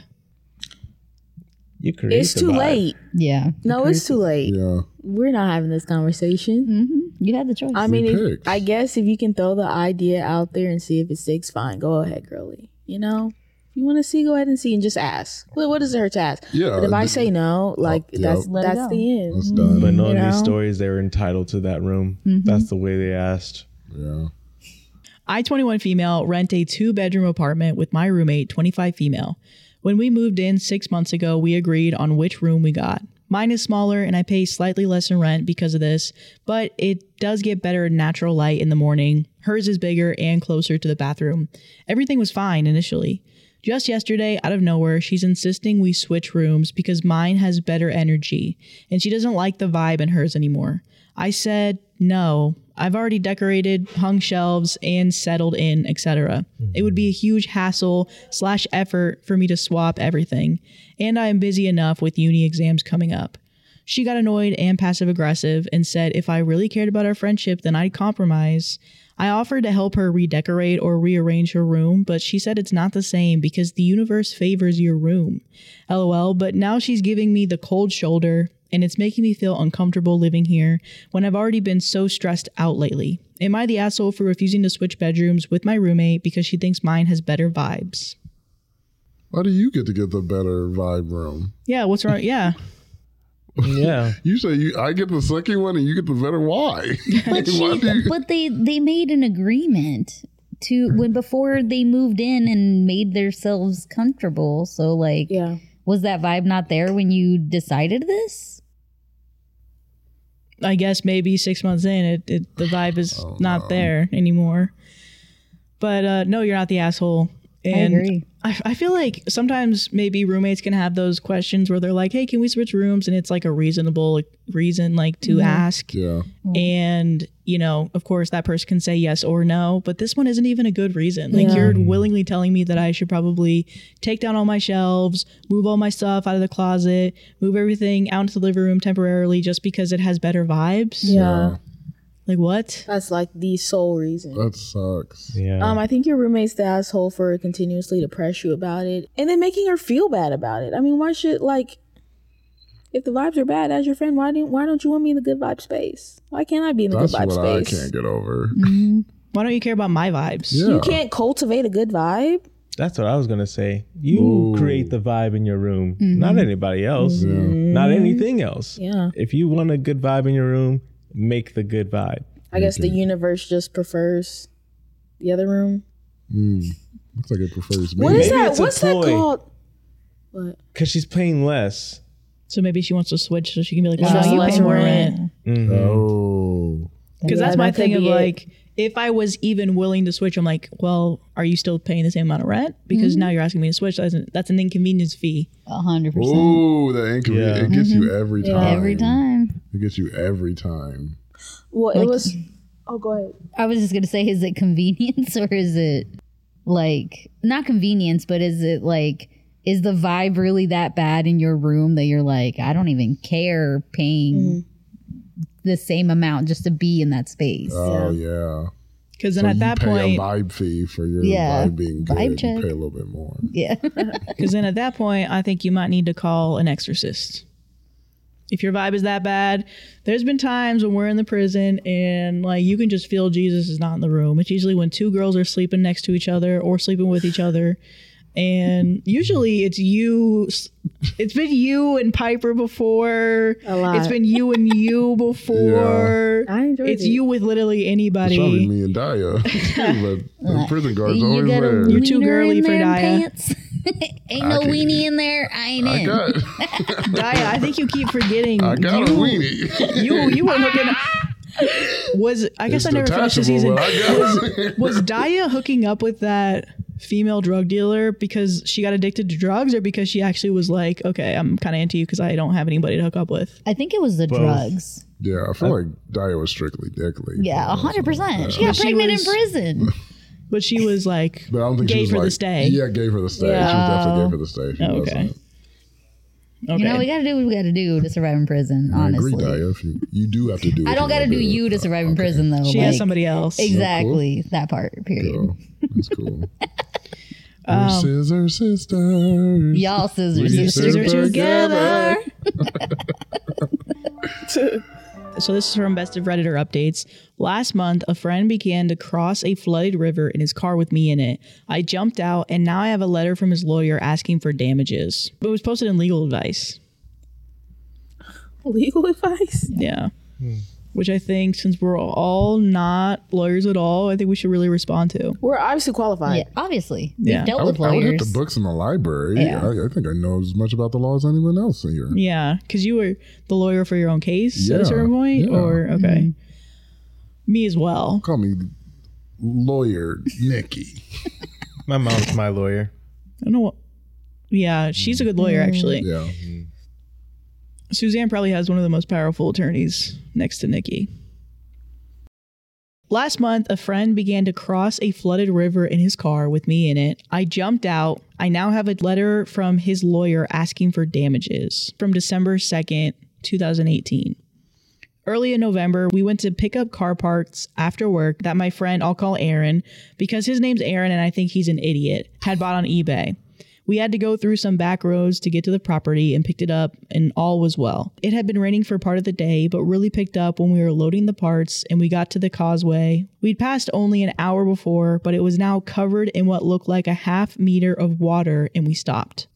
You create It's the too vibe. late. Yeah. No, it's too late. Yeah. We're not having this conversation. Mm-hmm. You had the choice. I mean, We if, picked. I guess if you can throw the idea out there and see if it sticks, fine. Go ahead, girly. You know, if you want to see, go ahead and see and just ask. Well, what does it hurt to ask? Yeah, But if I th- say no, like yeah. that's Let it that's go. the end. That's done. But knowing You these know? stories, they were entitled to that room. That's the way they asked. Yeah. I, twenty-one female, rent a two bedroom apartment with my roommate, twenty-five female. When we moved in six months ago, we agreed on which room we got. Mine is smaller and I pay slightly less in rent because of this, but it does get better natural light in the morning. Hers is bigger and closer to the bathroom. Everything was fine initially. Just yesterday, out of nowhere, she's insisting we switch rooms because mine has better energy and she doesn't like the vibe in hers anymore. I said, no, I've already decorated, hung shelves, and settled in, et cetera. It would be a huge hassle slash effort for me to swap everything, and I am busy enough with uni exams coming up. She got annoyed and passive aggressive and said if I really cared about our friendship, then I'd compromise. I offered to help her redecorate or rearrange her room, but she said it's not the same because the universe favors your room. LOL, but now she's giving me the cold shoulder and it's making me feel uncomfortable living here when I've already been so stressed out lately. Am I the asshole for refusing to switch bedrooms with my roommate because she thinks mine has better vibes? Why do you get to get the better vibe room? Yeah, what's wrong? Yeah. Yeah. You say you, I get the second one and you get the better. Why? But, Why she, do you- but they they made an agreement to when before they moved in and made themselves comfortable. So like, Yeah. was that vibe not there when you decided this? I guess maybe six months in, it, it the vibe is Oh, not no. there anymore. But uh, no, you're not the asshole. And I agree. I, I feel like sometimes maybe roommates can have those questions where they're like, "Hey, can we switch rooms?" And it's like a reasonable like, reason, like to ask. Yeah. And you know, of course, that person can say yes or no. But this one isn't even a good reason. Like Yeah. you're willingly telling me that I should probably take down all my shelves, move all my stuff out of the closet, move everything out into the living room temporarily, just because it has better vibes. Yeah. Like what? That's like the sole reason. That sucks. Yeah. Um, I think your roommate's the asshole for continuously to press you about it and then making her feel bad about it. I mean, why should like if the vibes are bad as your friend, why don't why don't you want me in the good vibe space? Why can't I be in the That's good vibe what I space? can't get over. Why don't you care about my vibes? Yeah. You can't cultivate a good vibe. That's what I was gonna say. You Ooh. create the vibe in your room, not anybody else, not anything else. Yeah. If you want a good vibe in your room, make the good vibe. I guess the universe just prefers the other room. Mm. Looks like it prefers me. What is Maybe that? it's a What's that ploy. called? What? Cause she's paying less. So maybe she wants to switch so she can be like, She "Well, wants no, you less pay more rent. rent." Mhm. Oh. Because Yeah, that's my that could thing of be it. like, if I was even willing to switch, I'm like, well, are you still paying the same amount of rent? Because now you're asking me to switch. That's an, that's an inconvenience fee. A hundred percent. Ooh, that inconvenient. Yeah. It gets you every time. Every time. It gets you every time. Well, it Like- was. Oh, go ahead. I was just gonna say, is it convenience or is it like not convenience, but is it like is the vibe really that bad in your room that you're like, I don't even care paying the same amount just to be in that space? Oh yeah. Because then So at you that pay point, a vibe fee for your Yeah. vibe being good. Vibe You check. pay a little bit more. Yeah. because then at that point, I think you might need to call an exorcist. If your vibe is that bad, there's been times when we're in the prison and like you can just feel Jesus is not in the room. It's usually when two girls are sleeping next to each other or sleeping with each other. And usually it's you, it's been you and Piper before. A lot. It's been you and you before. I enjoyed It's it. you with literally It's probably anybody. me and Daya. But the prison guard's You always got a there. You're too wiener girly in for there in Daya. pants? Ain't I no can't- weenie in there. I ain't I in. got, Daya, I think you keep forgetting. I got you, a weenie. You you were hooking up. Was I guess It's I never finished the detachable, season. but I got it. Was Daya hooking up with that female drug dealer because she got addicted to drugs, or because she actually was like, okay, I'm kind of into you because I don't have anybody to hook up with? I think it was the Both. drugs. Yeah, I feel like Daya was strictly dickly. Yeah, a hundred percent. She got But she pregnant was- in prison. But she was like, But I don't think she gave was her like, the stay. Yeah, gave her the stay. She was definitely gave her the stay. She Oh, okay. wasn't. okay. You know, we got to do what we got to do to survive in prison. I Honestly, agree, Daya. If you, you do have to do. I what don't got to gotta do you to survive in Okay. prison though. she like, has somebody else. Exactly that part. Period. Cool. That's cool. Um, We're scissor sisters. Y'all scissors, We sisters scissor together. So this is from Best of Redditor updates. Last month, a friend began to cross a flooded river in his car with me in it. I jumped out, and now I have a letter from his lawyer asking for damages. It was posted in Legal Advice. Legal advice. Yeah. Which I think, since we're all not lawyers at all, I think we should really respond to. We're obviously qualified. Yeah, obviously. Yeah. We've dealt I with would, I would hit lawyers. the books in the library. Yeah. I, I think I know as much about the law as anyone else in here. Yeah, because you were the lawyer for your own case at Yeah, a certain point, yeah. or okay, me as well. Call me lawyer Nikki. My mom's my lawyer. I don't know what. Yeah, she's a good lawyer actually. Yeah. Suzanne probably has one of the most powerful attorneys next to Nikki. Last month, a friend began to cross a flooded river in his car with me in it. I jumped out. I now have a letter from his lawyer asking for damages from December second, twenty eighteen. Early in November, we went to pick up car parts after work that my friend, I'll call Aaron, because his name's Aaron and I think he's an idiot, had bought on eBay. We had to go through some back roads to get to the property and picked it up, and all was well. It had been raining for part of the day, but really picked up when we were loading the parts and we got to the causeway. We'd passed only an hour before, but it was now covered in what looked like a half meter of water, and we stopped.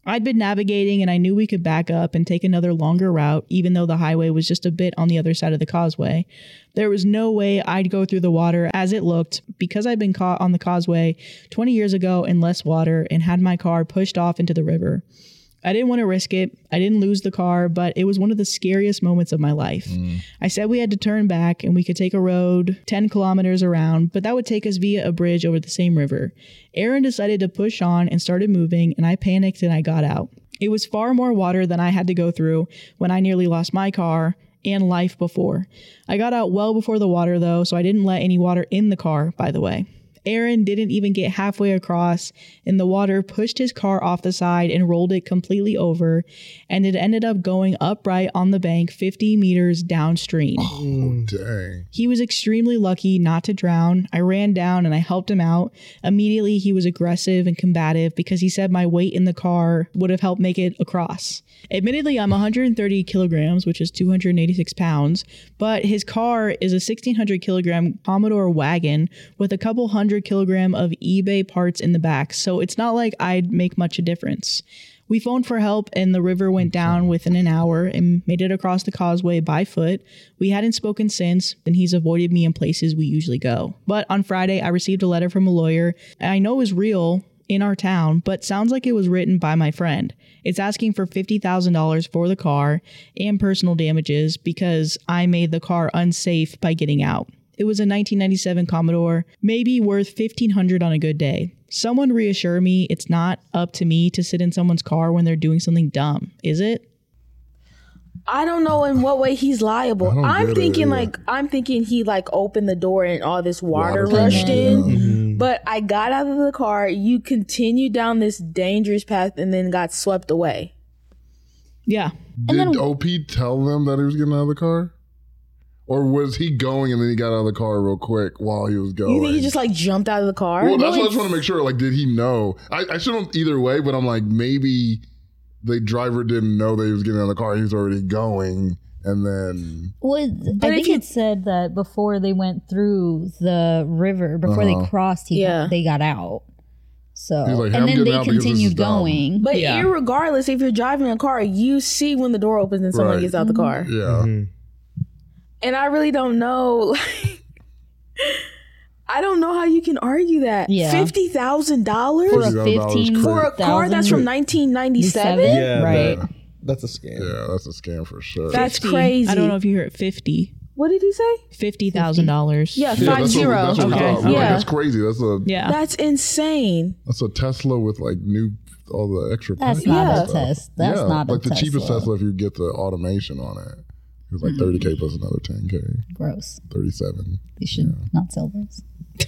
I'd been navigating and I knew we could back up and take another longer route, even though the highway was just a bit on the other side of the causeway. There was no way I'd go through the water as it looked because I'd been caught on the causeway twenty years ago in less water and had my car pushed off into the river. I didn't want to risk it. I didn't lose the car, but it was one of the scariest moments of my life. Mm. I said we had to turn back and we could take a road ten kilometers around, but that would take us via a bridge over the same river. Aaron decided to push on and started moving, and I panicked and I got out. It was far more water than I had to go through when I nearly lost my car and life before. I got out well before the water, though, so I didn't let any water in the car, by the way. Aaron didn't even get halfway across, and the water pushed his car off the side and rolled it completely over, and it ended up going upright on the bank fifty meters downstream. Oh, dang. He was extremely lucky not to drown. I ran down and I helped him out. Immediately, he was aggressive and combative because he said my weight in the car would have helped make it across. Admittedly, I'm one hundred thirty kilograms, which is two hundred eighty-six pounds, but his car is a sixteen hundred kilogram Commodore wagon with a couple hundred kilogram of eBay parts in the back, so it's not like I'd make much a difference. We phoned for help and the river went down within an hour and made it across the causeway by foot. We hadn't spoken since, and he's avoided me in places we usually go. But on Friday, I received a letter from a lawyer I know is real in our town, but sounds like it was written by my friend. It's asking for fifty thousand dollars for the car and personal damages because I made the car unsafe by getting out. It was a nineteen ninety-seven Commodore, maybe worth fifteen hundred dollars on a good day. Someone reassure me it's not up to me to sit in someone's car when they're doing something dumb, is it? I don't know in what way he's liable. I'm thinking it, yeah. like I'm thinking he like opened the door and all this water, Water rushed in. Mm-hmm. But I got out of the car. You continued down this dangerous path and then got swept away. Yeah. Did then- O P tell them that he was getting out of the car? Or was he going and then he got out of the car real quick while he was going? You think he just like jumped out of the car? Well, that's what I just want to make sure. Like, did he know? I, I shouldn't either way, but I'm like, maybe the driver didn't know that he was getting out of the car. He was already going, and then. Well, But I if think you- it said that before they went through the river, before Uh-huh. they crossed, he, Yeah. they got out. So, He's like, "Hey, I'm and then getting they out because this is continued dumb." going. But Yeah. irregardless, if you're driving a car, you see when the door opens and someone Right. gets out the car. Yeah. Mm-hmm. And I really don't know. Like, I don't know how you can argue that. Yeah. fifty thousand dollars For a fifty thousand dollars fifteen crazy. for a car that's from nineteen ninety-seven? Yeah, right. that- that's a scam. Yeah, that's a scam for sure. That's fifty. crazy. I don't know if you heard fifty. What did he say? fifty thousand dollars. Yeah, yeah, five that's zero. What, that's what we Okay. thought. We're like, Yeah. that's crazy. That's a Yeah. That's insane. that's a Tesla with like new all the extra. That's package not and a stuff. test. That's yeah, not a like the cheapest Tesla. Tesla if you get the automation on it. It was like thirty K plus another ten K, Gross. thirty-seven. They should not sell those.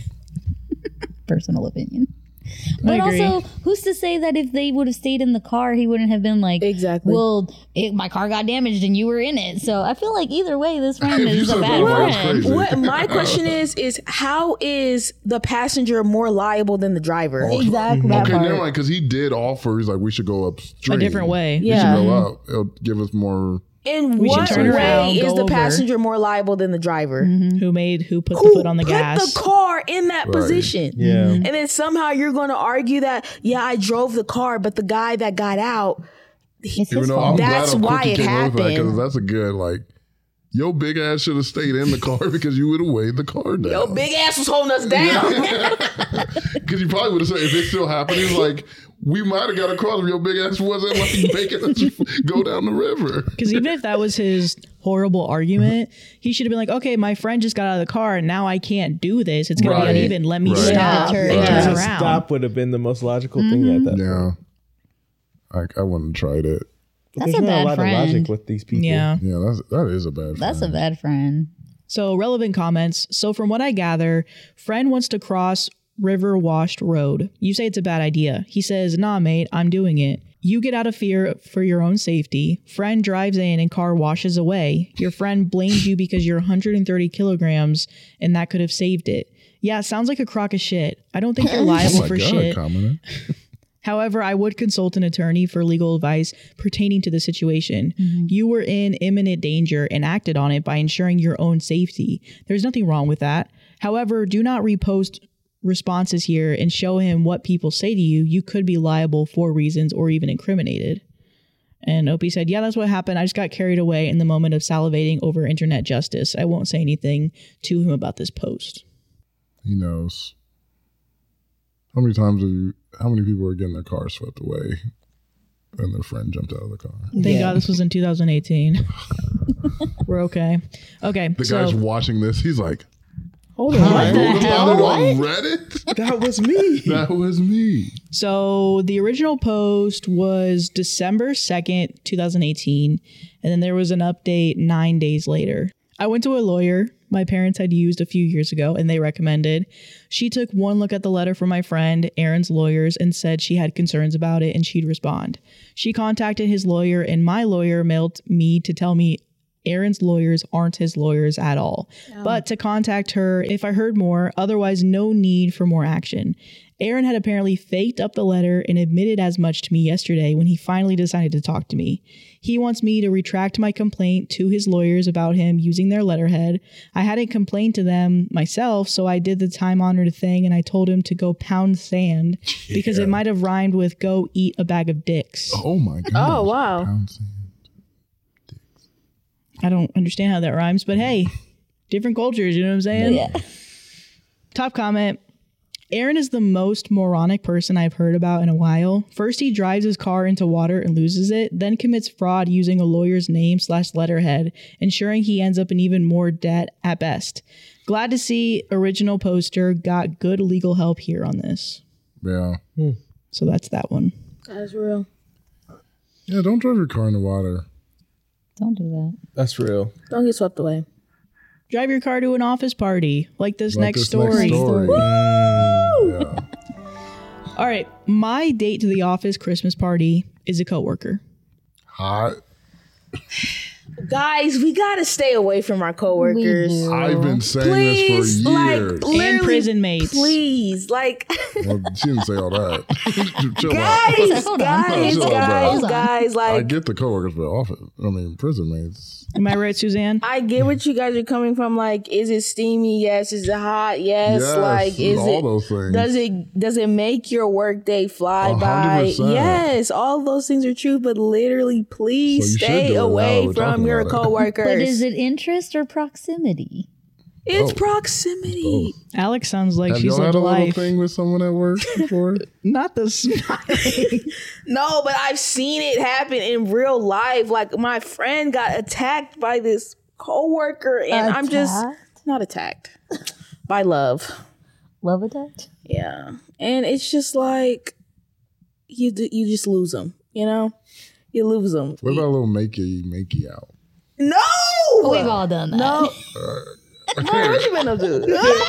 Personal opinion. But agree. also, who's to say that if they would have stayed in the car, he wouldn't have been like, Exactly. well, it, my car got damaged and you were in it. So I feel like either way, this friend If you is a said bad that, that's friend. crazy. What my question is is how is the passenger more liable than the driver? Exactly. That Okay, part. never mind. Because he did offer. He's like, we should go upstream. A different way. We Yeah. should go up. It'll give us more. In We should what turn way around, is go the over. passenger more liable than the driver? Who made who put Who the foot on the put gas? the car in that Right. position? Yeah. And then somehow you're going to argue that, yeah, I drove the car, but the guy that got out, It's Even his though I'm fault. That's glad a why quickie it came up with that because happened. that's a good like. Your big ass should have stayed in the car because you would have weighed the car down. yo, big ass was holding us down. Because you probably would have said, if it's still happening, like, we might have got across if your big ass wasn't like making us go down the river. Because even if that was his horrible argument, he should have been like, okay, my friend just got out of the car and now I can't do this. It's going Right. to be uneven. Let me Right. stop Yeah. and Yeah. turn Just around. stop would have been the most logical thing at that. Yeah. I, I wouldn't have tried it. That's There's a not bad a lot friend. of logic with these people. Yeah. Yeah, that's, that is a bad That's a friend. bad friend. So relevant comments. So from what I gather, friend wants to cross river washed road. You say it's a bad idea. He says, nah, mate, I'm doing it. You get out of fear for your own safety. Friend drives in and car washes away. Your friend blames you because you're one hundred thirty kilograms and that could have saved it. Yeah, sounds like a crock of shit. I don't think you're Oh liable my for God, shit. commenter. However, I would consult an attorney for legal advice pertaining to the situation. You were in imminent danger and acted on it by ensuring your own safety. There's nothing wrong with that. However, do not repost responses here and show him what people say to you, you could be liable for reasons or even incriminated. And Opie said, yeah, that's what happened. I just got carried away in the moment of salivating over internet justice. I won't say anything to him about this post. He knows. How many times have you, how many people are getting their car swept away and their friend jumped out of the car? Thank yeah. God this was in two thousand eighteen. We're okay. Okay. The so, guy's watching this. He's like, hold on. What the hell? On Reddit? That was me. That was me. So the original post was December second, twenty eighteen. And then there was an update nine days later. I went to a lawyer my parents had used a few years ago and they recommended. She took one look at the letter from my friend, Aaron's lawyers, and said she had concerns about it and she'd respond. She contacted his lawyer and my lawyer mailed me to tell me Aaron's lawyers aren't his lawyers at all, oh. but to contact her if I heard more, otherwise no need for more action. Aaron had apparently faked up the letter and admitted as much to me yesterday when he finally decided to talk to me. He wants me to retract my complaint to his lawyers about him using their letterhead. I hadn't complained to them myself, so I did the time-honored thing and I told him to go pound sand yeah. because it might have rhymed with go eat a bag of dicks. Oh my God. Oh, wow. Pound sand. Dicks. I don't understand how that rhymes, but hey, different cultures, you know what I'm saying? Yeah. Top comment. Aaron is the most moronic person I've heard about in a while. First, he drives his car into water and loses it, then commits fraud using a lawyer's name slash letterhead, ensuring he ends up in even more debt at best. Glad to see original poster got good legal help here on this. Yeah. Hmm. So that's that one. That's real. Yeah, don't drive your car in the water. Don't do that. That's real. Don't get swept away. Drive your car to an office party, like this, like next, this story. next story. Yeah. All right, my date to the office Christmas party is a coworker. Hot. Guys, we gotta stay away from our coworkers. I've been saying please, this for years. Like, and prison mates. Please, like. Well, she didn't say all that. Chill guys, out. guys, No, guys, guys, guys, like. I get the coworkers, but office. I mean, prison mates. Am I right, Suzanne? I get what you guys are coming from. Like, is it steamy? Yes. Is it hot? Yes. Yes, like, is all it? Those things. Does it? Does it make your workday fly one hundred by? percent. Yes. All those things are true, but literally, please So you should stay do it now away we're from talking your about it. coworkers. But is it interest or proximity? It's Both. proximity. Both. Alex sounds like Have she's y'all had lived a little life. thing with someone at work before? Not the smiling. No, but I've seen it happen in real life. Like my friend got attacked by this coworker, and I'm just Attacked? not attacked by love. Love attacked? Yeah, and it's just like you d- you just lose them. You know, you lose them. What about a little makey makey out? No, We've all done that. no. Uh, What, what you been up to?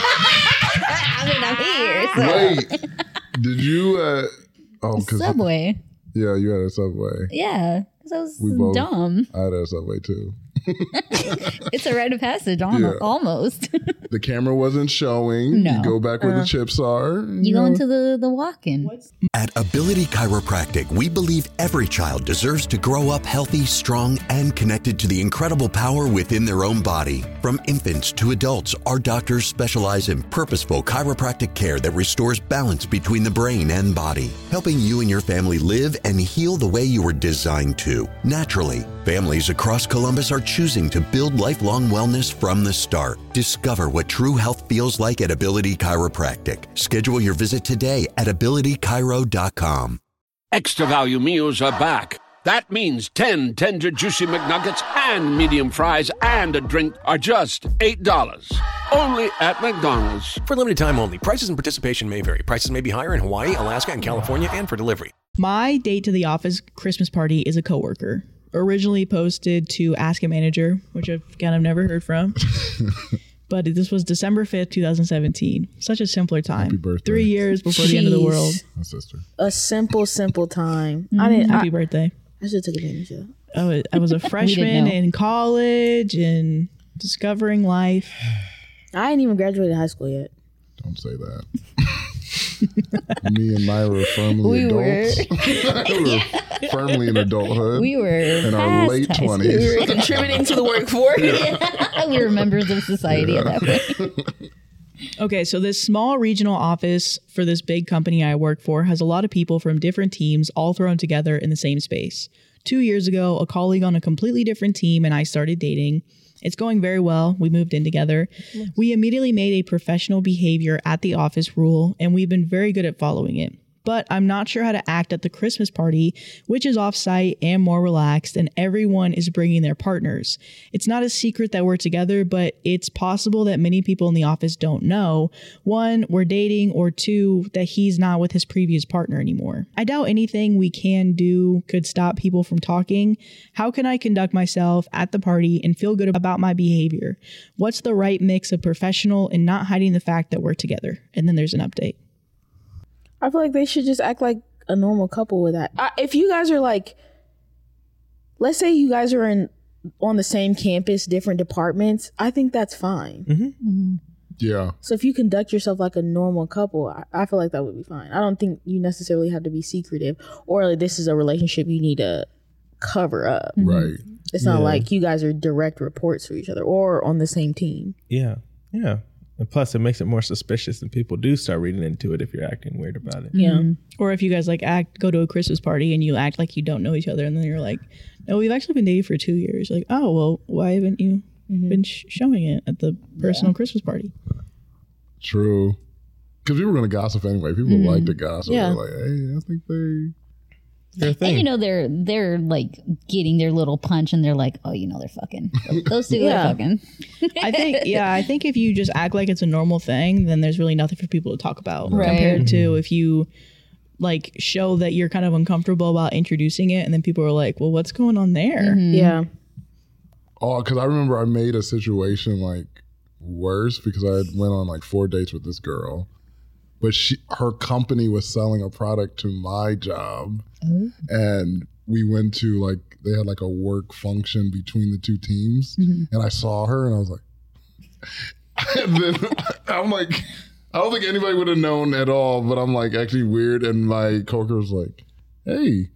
I mean, I'm here. So. Wait, did you? Uh, oh, because Subway. yeah, you had a Subway. Yeah, because I was We both- dumb. I had a Subway too. It's a rite of passage, almost. Yeah. almost. The camera wasn't showing. No. You go back where the chips are. and, You go know. into the, the walk-in. At Ability Chiropractic, we believe every child deserves to grow up healthy, strong, and connected to the incredible power within their own body. From infants to adults, our doctors specialize in purposeful chiropractic care that restores balance between the brain and body, helping you and your family live and heal the way you were designed to, naturally. Families across Columbus are choosing to build lifelong wellness from the start. Discover what true health feels like at Ability Chiropractic. Schedule your visit today at ability chiro dot com. Extra value meals are back. That means ten tender, juicy McNuggets and medium fries and a drink are just eight dollars. Only at McDonald's. For limited time only. Prices and participation may vary. Prices may be higher in Hawaii, Alaska, and California, and for delivery. My date to the office Christmas party is a coworker. Originally posted to Ask a Manager, which I've, again, I've never heard from. But this was December fifth, twenty seventeen. Such a simpler time. Happy birthday. Three years before the end of the Jeez. world. My sister. A simple, simple time. I didn't. Happy I, birthday. I should have took advantage of that. I was, I was a freshman know. in college and discovering life. I ain't even graduated high school yet. Don't say that. Me and Myra are firmly We were. adults. we were firmly in adulthood. We were in our past late high school. twenties. We were, Contributing to the workforce. we were members of society at that point. Okay, so this small regional office for this big company I work for has a lot of people from different teams all thrown together in the same space. Two years ago, a colleague on a completely different team and I started dating. It's going very well. We moved in together. We immediately made a professional behavior at the office rule, and we've been very good at following it. But I'm not sure how to act at the Christmas party, which is off-site and more relaxed, and everyone is bringing their partners. It's not a secret that we're together, but it's possible that many people in the office don't know. One, we're dating, or two, that he's not with his previous partner anymore. I doubt anything we can do could stop people from talking. How can I conduct myself at the party and feel good about my behavior? What's the right mix of professional and not hiding the fact that we're together? And then there's an update. I feel like they should just act like a normal couple with that. I, if you guys are like, let's say you guys are in on the same campus, different departments, I think that's fine. Mm-hmm. Mm-hmm. Yeah. So if you conduct yourself like a normal couple, I, I feel like that would be fine. I don't think you necessarily have to be secretive or like this is a relationship you need to cover up. Right. It's not Yeah. like you guys are direct reports to each other or on the same team. Yeah. Yeah. And plus, it makes it more suspicious, and people do start reading into it if you're acting weird about it. Yeah. Or if you guys like act, go to a Christmas party and you act like you don't know each other, and then you're like, no, we've actually been dating for two years. Like, oh, well, why haven't you mm-hmm. been sh- showing it at the personal yeah. Christmas party? True. Because people are going to gossip anyway. People mm-hmm. like to gossip. Yeah. They're like, hey, I think they... And you know they're they're like getting their little punch, and they're like, oh, you know they're fucking. Those two Yeah. are fucking. I think, yeah, I think if you just act like it's a normal thing, then there's really nothing for people to talk about. Right. Compared to if you like show that you're kind of uncomfortable about introducing it, and then people are like, well, what's going on there? Mm-hmm. Yeah. Oh, because I remember I made a situation like worse because I had went on like four dates with this girl. But she, her company was selling a product to my job, oh. and we went to like they had like a work function between the two teams, mm-hmm. and I saw her, and I was like, and then I'm like, I don't think anybody would have known at all, but I'm like actually weird, and my coworker was like, hey.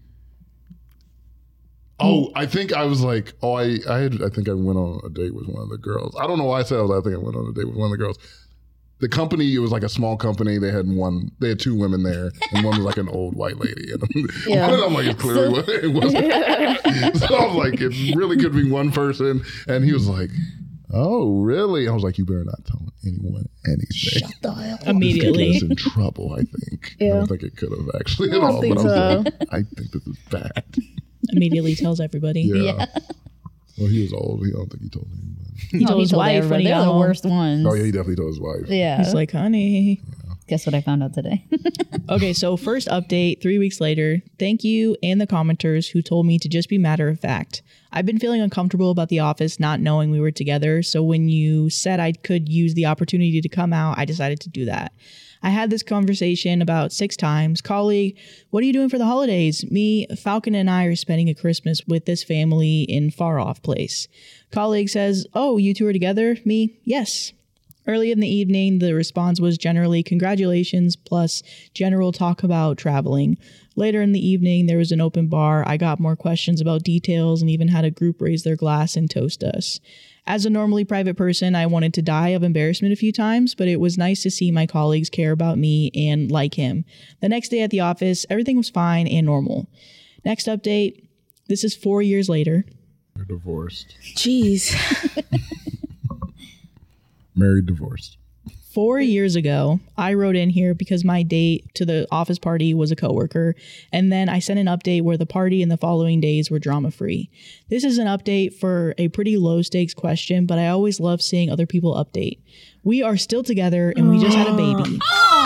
Oh, I think I was like, oh, I, I had, I think I went on a date with one of the girls. I don't know why I said I think I went on a date with one of the girls. The company, it was like a small company. They had one, they had two women there, and one was like an old white lady. And Yeah. I'm like, it clearly was, it wasn't. So I was like, it really could be one person. And he was like, oh, really? I was like, you better not tell anyone anything. Shut the hell up. Immediately. This get us in trouble, I think. I Yeah. don't think it could have actually I at don't all. think But I was so. like, I think this is bad. Immediately tells everybody. Yeah. Yeah. Well, he was old. He, I don't think he told anybody. He told Oh, his wife when everybody. he They're got the home. worst ones. Oh, yeah, he definitely told his wife. Yeah. He's like, honey. Guess what I found out today? Okay, so first update, three weeks later. Thank you and the commenters who told me to just be matter of fact. I've been feeling uncomfortable about the office not knowing we were together, so when you said I could use the opportunity to come out, I decided to do that. I had this conversation about six times. Colleague, what are you doing for the holidays? Me, Falcon, and I are spending a Christmas with this family in far-off place. Colleague says, oh, you two are together? Me, yes. Early in the evening, the response was generally congratulations plus general talk about traveling. Later in the evening, there was an open bar. I got more questions about details and even had a group raise their glass and toast us. As a normally private person, I wanted to die of embarrassment a few times, but it was nice to see my colleagues care about me and like him. The next day at the office, everything was fine and normal. Next update, this is four years later. They're divorced. Jeez. Married, divorced. Four years ago, I wrote in here because my date to the office party was a coworker, and then I sent an update where the party and the following days were drama-free. This is an update for a pretty low-stakes question, but I always love seeing other people update. We are still together, and we just had a baby.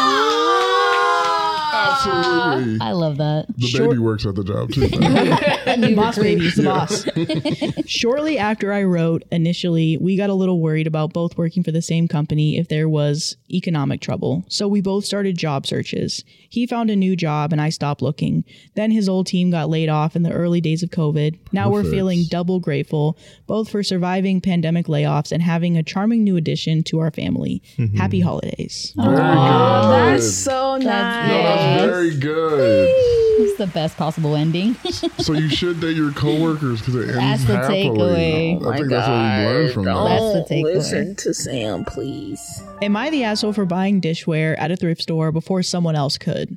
Absolutely. I love that. The Short- baby works at the job too. The boss baby, he's the boss. Shortly after I wrote, initially, we got a little worried about both working for the same company if there was economic trouble. So we both started job searches. He found a new job and I stopped looking. Then his old team got laid off in the early days of COVID. Now we're Perfect. feeling double grateful, both for surviving pandemic layoffs and having a charming new addition to our family. Happy holidays. Very good. That's so nice. No, that's very good. It's the best possible ending. So you should date your coworkers because it ends That's the happily. takeaway. I think that's what we learned from that. That's the takeaway. Listen to Sam, please. Am I the asshole for buying dishware at a thrift store before someone else could?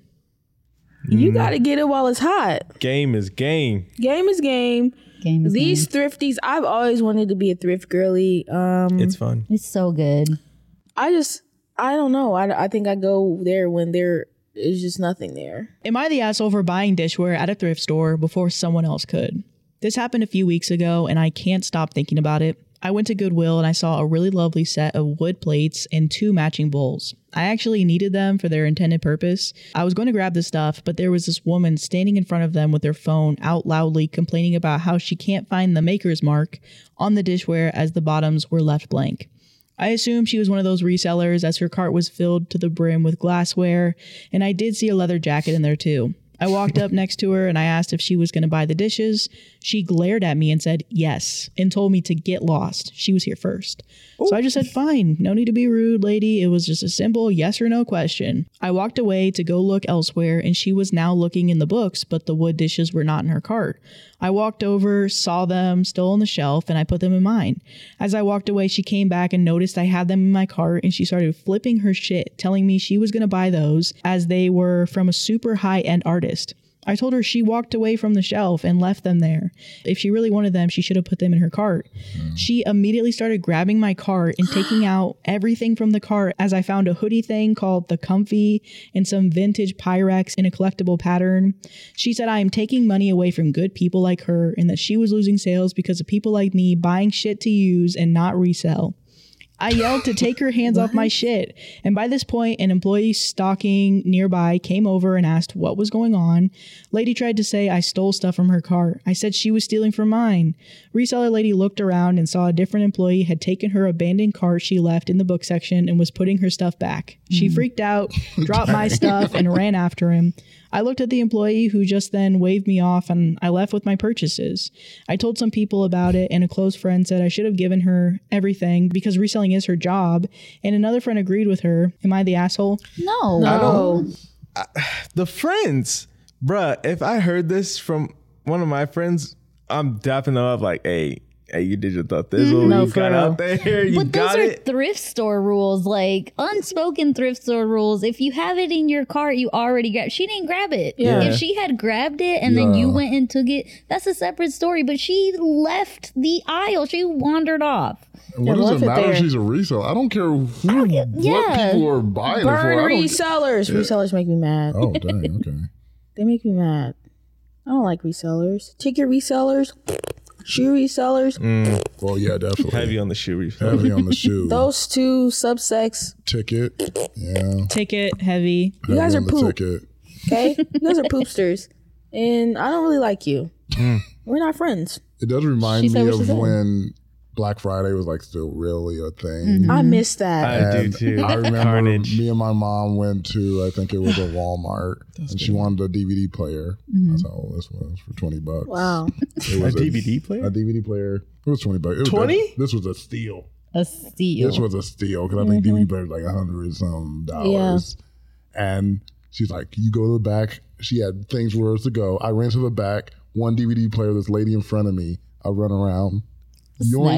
You got to get it while it's hot. Game is game. Game is game. Game is These game. thrifties, I've always wanted to be a thrift girly. Um, It's fun. It's so good. I just, I don't know. I, I think I go there when there is just nothing there. Am I the asshole for buying dishware at a thrift store before someone else could? This happened a few weeks ago, and I can't stop thinking about it. I went to Goodwill and I saw a really lovely set of wood plates and two matching bowls. I actually needed them for their intended purpose. I was going to grab the stuff, but there was this woman standing in front of them with their phone out loudly complaining about how she can't find the maker's mark on the dishware as the bottoms were left blank. I assumed she was one of those resellers as her cart was filled to the brim with glassware, and I did see a leather jacket in there too. I walked up next to her and I asked if she was going to buy the dishes. She glared at me and said yes, and told me to get lost. She was here first. So I just said, fine, no need to be rude, lady. It was just a simple yes or no question. I walked away to go look elsewhere, and she was now looking in the books, but the wood dishes were not in her cart. I walked over, saw them still on the shelf, and I put them in mine. As I walked away, she came back and noticed I had them in my cart, and she started flipping her shit, telling me she was going to buy those as they were from a super high-end artist. I told her she walked away from the shelf and left them there. If she really wanted them, she should have put them in her cart. Mm. She immediately started grabbing my cart and taking out everything from the cart as I found a hoodie thing called the Comfy and some vintage Pyrex in a collectible pattern. She said I am taking money away from good people like her and that she was losing sales because of people like me buying shit to use and not resell. I yelled to take her hands off my shit. And by this point, an employee stalking nearby came over and asked what was going on. Lady tried to say I stole stuff from her cart. I said she was stealing from mine. Reseller lady looked around and saw a different employee had taken her abandoned cart she left in the book section and was putting her stuff back. She mm. freaked out, dropped my stuff, and ran after him. I looked at the employee who just then waved me off, and I left with my purchases. I told some people about it, and a close friend said I should have given her everything because reselling is her job, and another friend agreed with her. Am I the asshole? No. I don't. I, the friends, bruh, if I heard this from one of my friends, I'm dapping them up like, hey, hey, you did your thought thizzle. No, you got real. out there. You but got those are it. thrift store rules, like unspoken thrift store rules. If you have it in your cart, you already grabbed. She didn't grab it. Yeah. If she had grabbed it and yeah. then you went and took it, that's a separate story. But she left the aisle. She wandered off. And what does it matter if she's a reseller? I don't care who, yeah. what people are buying Burn it for. resellers. Yeah. Resellers make me mad. Oh, dang, okay. They make me mad. I don't like resellers. Ticket resellers. Shoe resellers. Mm. Well, yeah, definitely. Heavy on the shoe resellers. Heavy on the shoe. Those two subsects. Ticket. Yeah. Ticket, heavy. You heavy guys are poop. Ticket. Okay? You guys are poopsters. And I don't really like you. Mm. We're not friends. It does remind me of when Black Friday was like still really a thing. Mm-hmm. I miss that. I and do too. I remember Carnage. me and my mom went to, I think it was a Walmart, That's and good. She wanted a D V D player. Mm-hmm. That's how old this was for twenty bucks. Wow. It was a, a D V D player? A D V D player. It was twenty bucks. twenty? This was a steal. A steal. This was a steal because I think mm-hmm. D V D players like a hundred some dollars. Yeah. And she's like, you go to the back. She had things where it's to go. I ran to the back, one D V D player, this lady in front of me. I run around. Yoink,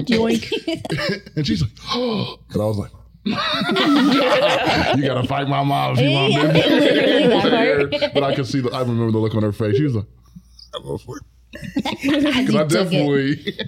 yoink. And she's like, oh. And I was like, you gotta fight my mom. She won't do But I could see, the, I remember the look on her face. She was like, I was like, because I definitely,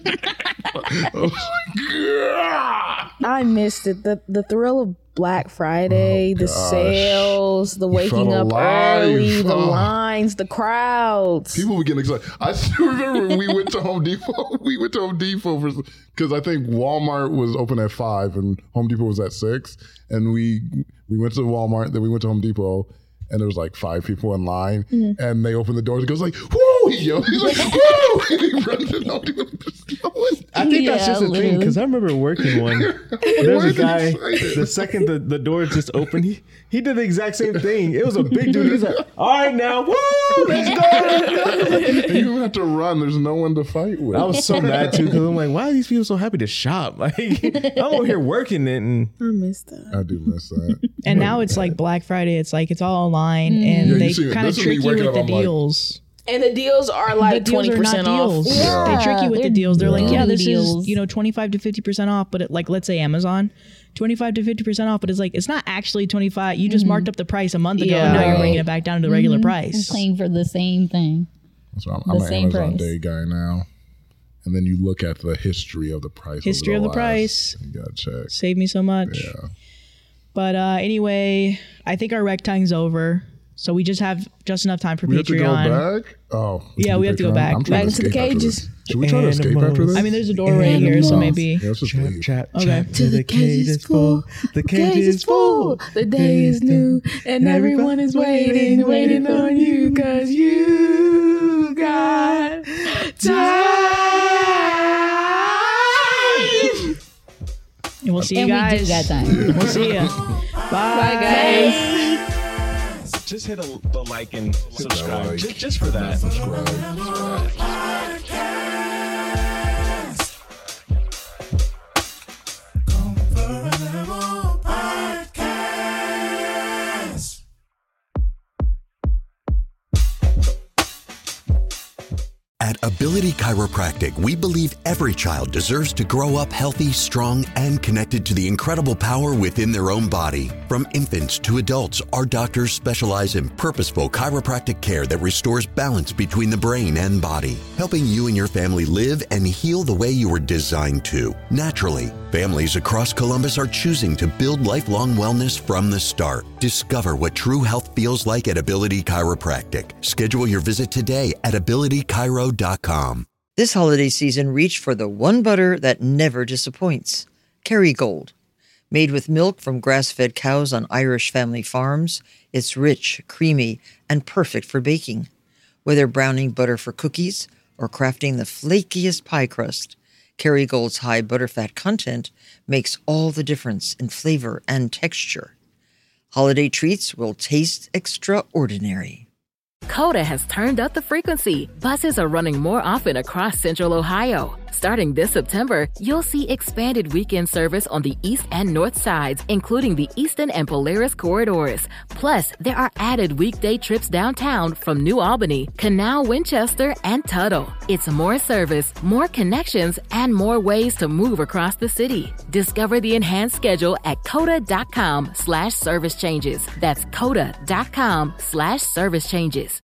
I was like, yeah. I missed it. The the thrill of Black Friday, oh, the sales, the waking up alive. early, the oh. lines, the crowds. People were getting excited. I still remember when we went to Home Depot. We went to Home Depot because I think Walmart was open at five and Home Depot was at six. And we we went to Walmart, then we went to Home Depot. And there was like five people in line, mm-hmm. and they opened the doors. It goes like, "Woo!" He yelled. He's like, "Woo!" go. And he runs and don't even I think that's Yeah, just a thing literally. because I remember working one. There's Why a is he guy. excited? The second the, the door just opened, he, he did the exact same thing. It was a big dude. He was like, "All right, now, woo, let's go." And you have to run. There's no one to fight with. I was so mad too because I'm like, why are these people so happy to shop? Like, I'm over here working it, and I missed that. I do miss that. And now it's like Black Friday. It's like it's all online, and Yeah, you they see it. kind of This is me trick you waking with up, the I'm like- deals. And the deals are like the deals twenty are percent not off. deals. Yeah, They trick you with the they're deals. They're like, yeah, new this deals. is you know twenty-five to fifty percent off, but it, like let's say Amazon, twenty-five to fifty percent off, but it's like it's not actually twenty-five. You just marked up the price a month ago, and now Yeah. you're bringing it back down to the regular I'm price. paying for the same thing. So I'm, I'm The an same Amazon price. Day guy now. And then you look at the history of the price. History over of the last- price. You gotta check. Save me so much. Yeah. But uh, anyway, I think our rec time's over, so we just have just enough time for We have to go Patreon. back? Oh. Yeah, we have to go Patreon? back. I'm trying Back to the escape after cages. this. Should we try to escape after Animals. this? I mean, there's a door right here, so maybe. Yeah, let's just leave. trap, Okay. trap, to the cage is full. The cage is full. The day is new, and everyone is waiting, waiting on you, cause you got time. And we'll see you And we guys. do got time. We'll see you. Bye, guys. Just hit a, the like and subscribe. like. Just, just for that. Subscribe. At Ability Chiropractic, we believe every child deserves to grow up healthy, strong, and connected to the incredible power within their own body. From infants to adults, our doctors specialize in purposeful chiropractic care that restores balance between the brain and body, helping you and your family live and heal the way you were designed to, naturally. Families across Columbus are choosing to build lifelong wellness from the start. Discover what true health feels like at Ability Chiropractic. Schedule your visit today at ability chiro dot com. This holiday season, reach for the one butter that never disappoints. Kerrygold. Made with milk from grass-fed cows on Irish family farms, it's rich, creamy, and perfect for baking. Whether browning butter for cookies or crafting the flakiest pie crust, Kerrygold's high butterfat content makes all the difference in flavor and texture. Holiday treats will taste extraordinary. Coda has turned up the frequency. Buses are running more often across Central Ohio. Starting this September, you'll see expanded weekend service on the east and north sides, including the Eastern and Polaris corridors. Plus, there are added weekday trips downtown from New Albany, Canal, Winchester, and Tuttle. It's more service, more connections, and more ways to move across the city. Discover the enhanced schedule at coda.com slash service changes. That's coda.com slash service changes.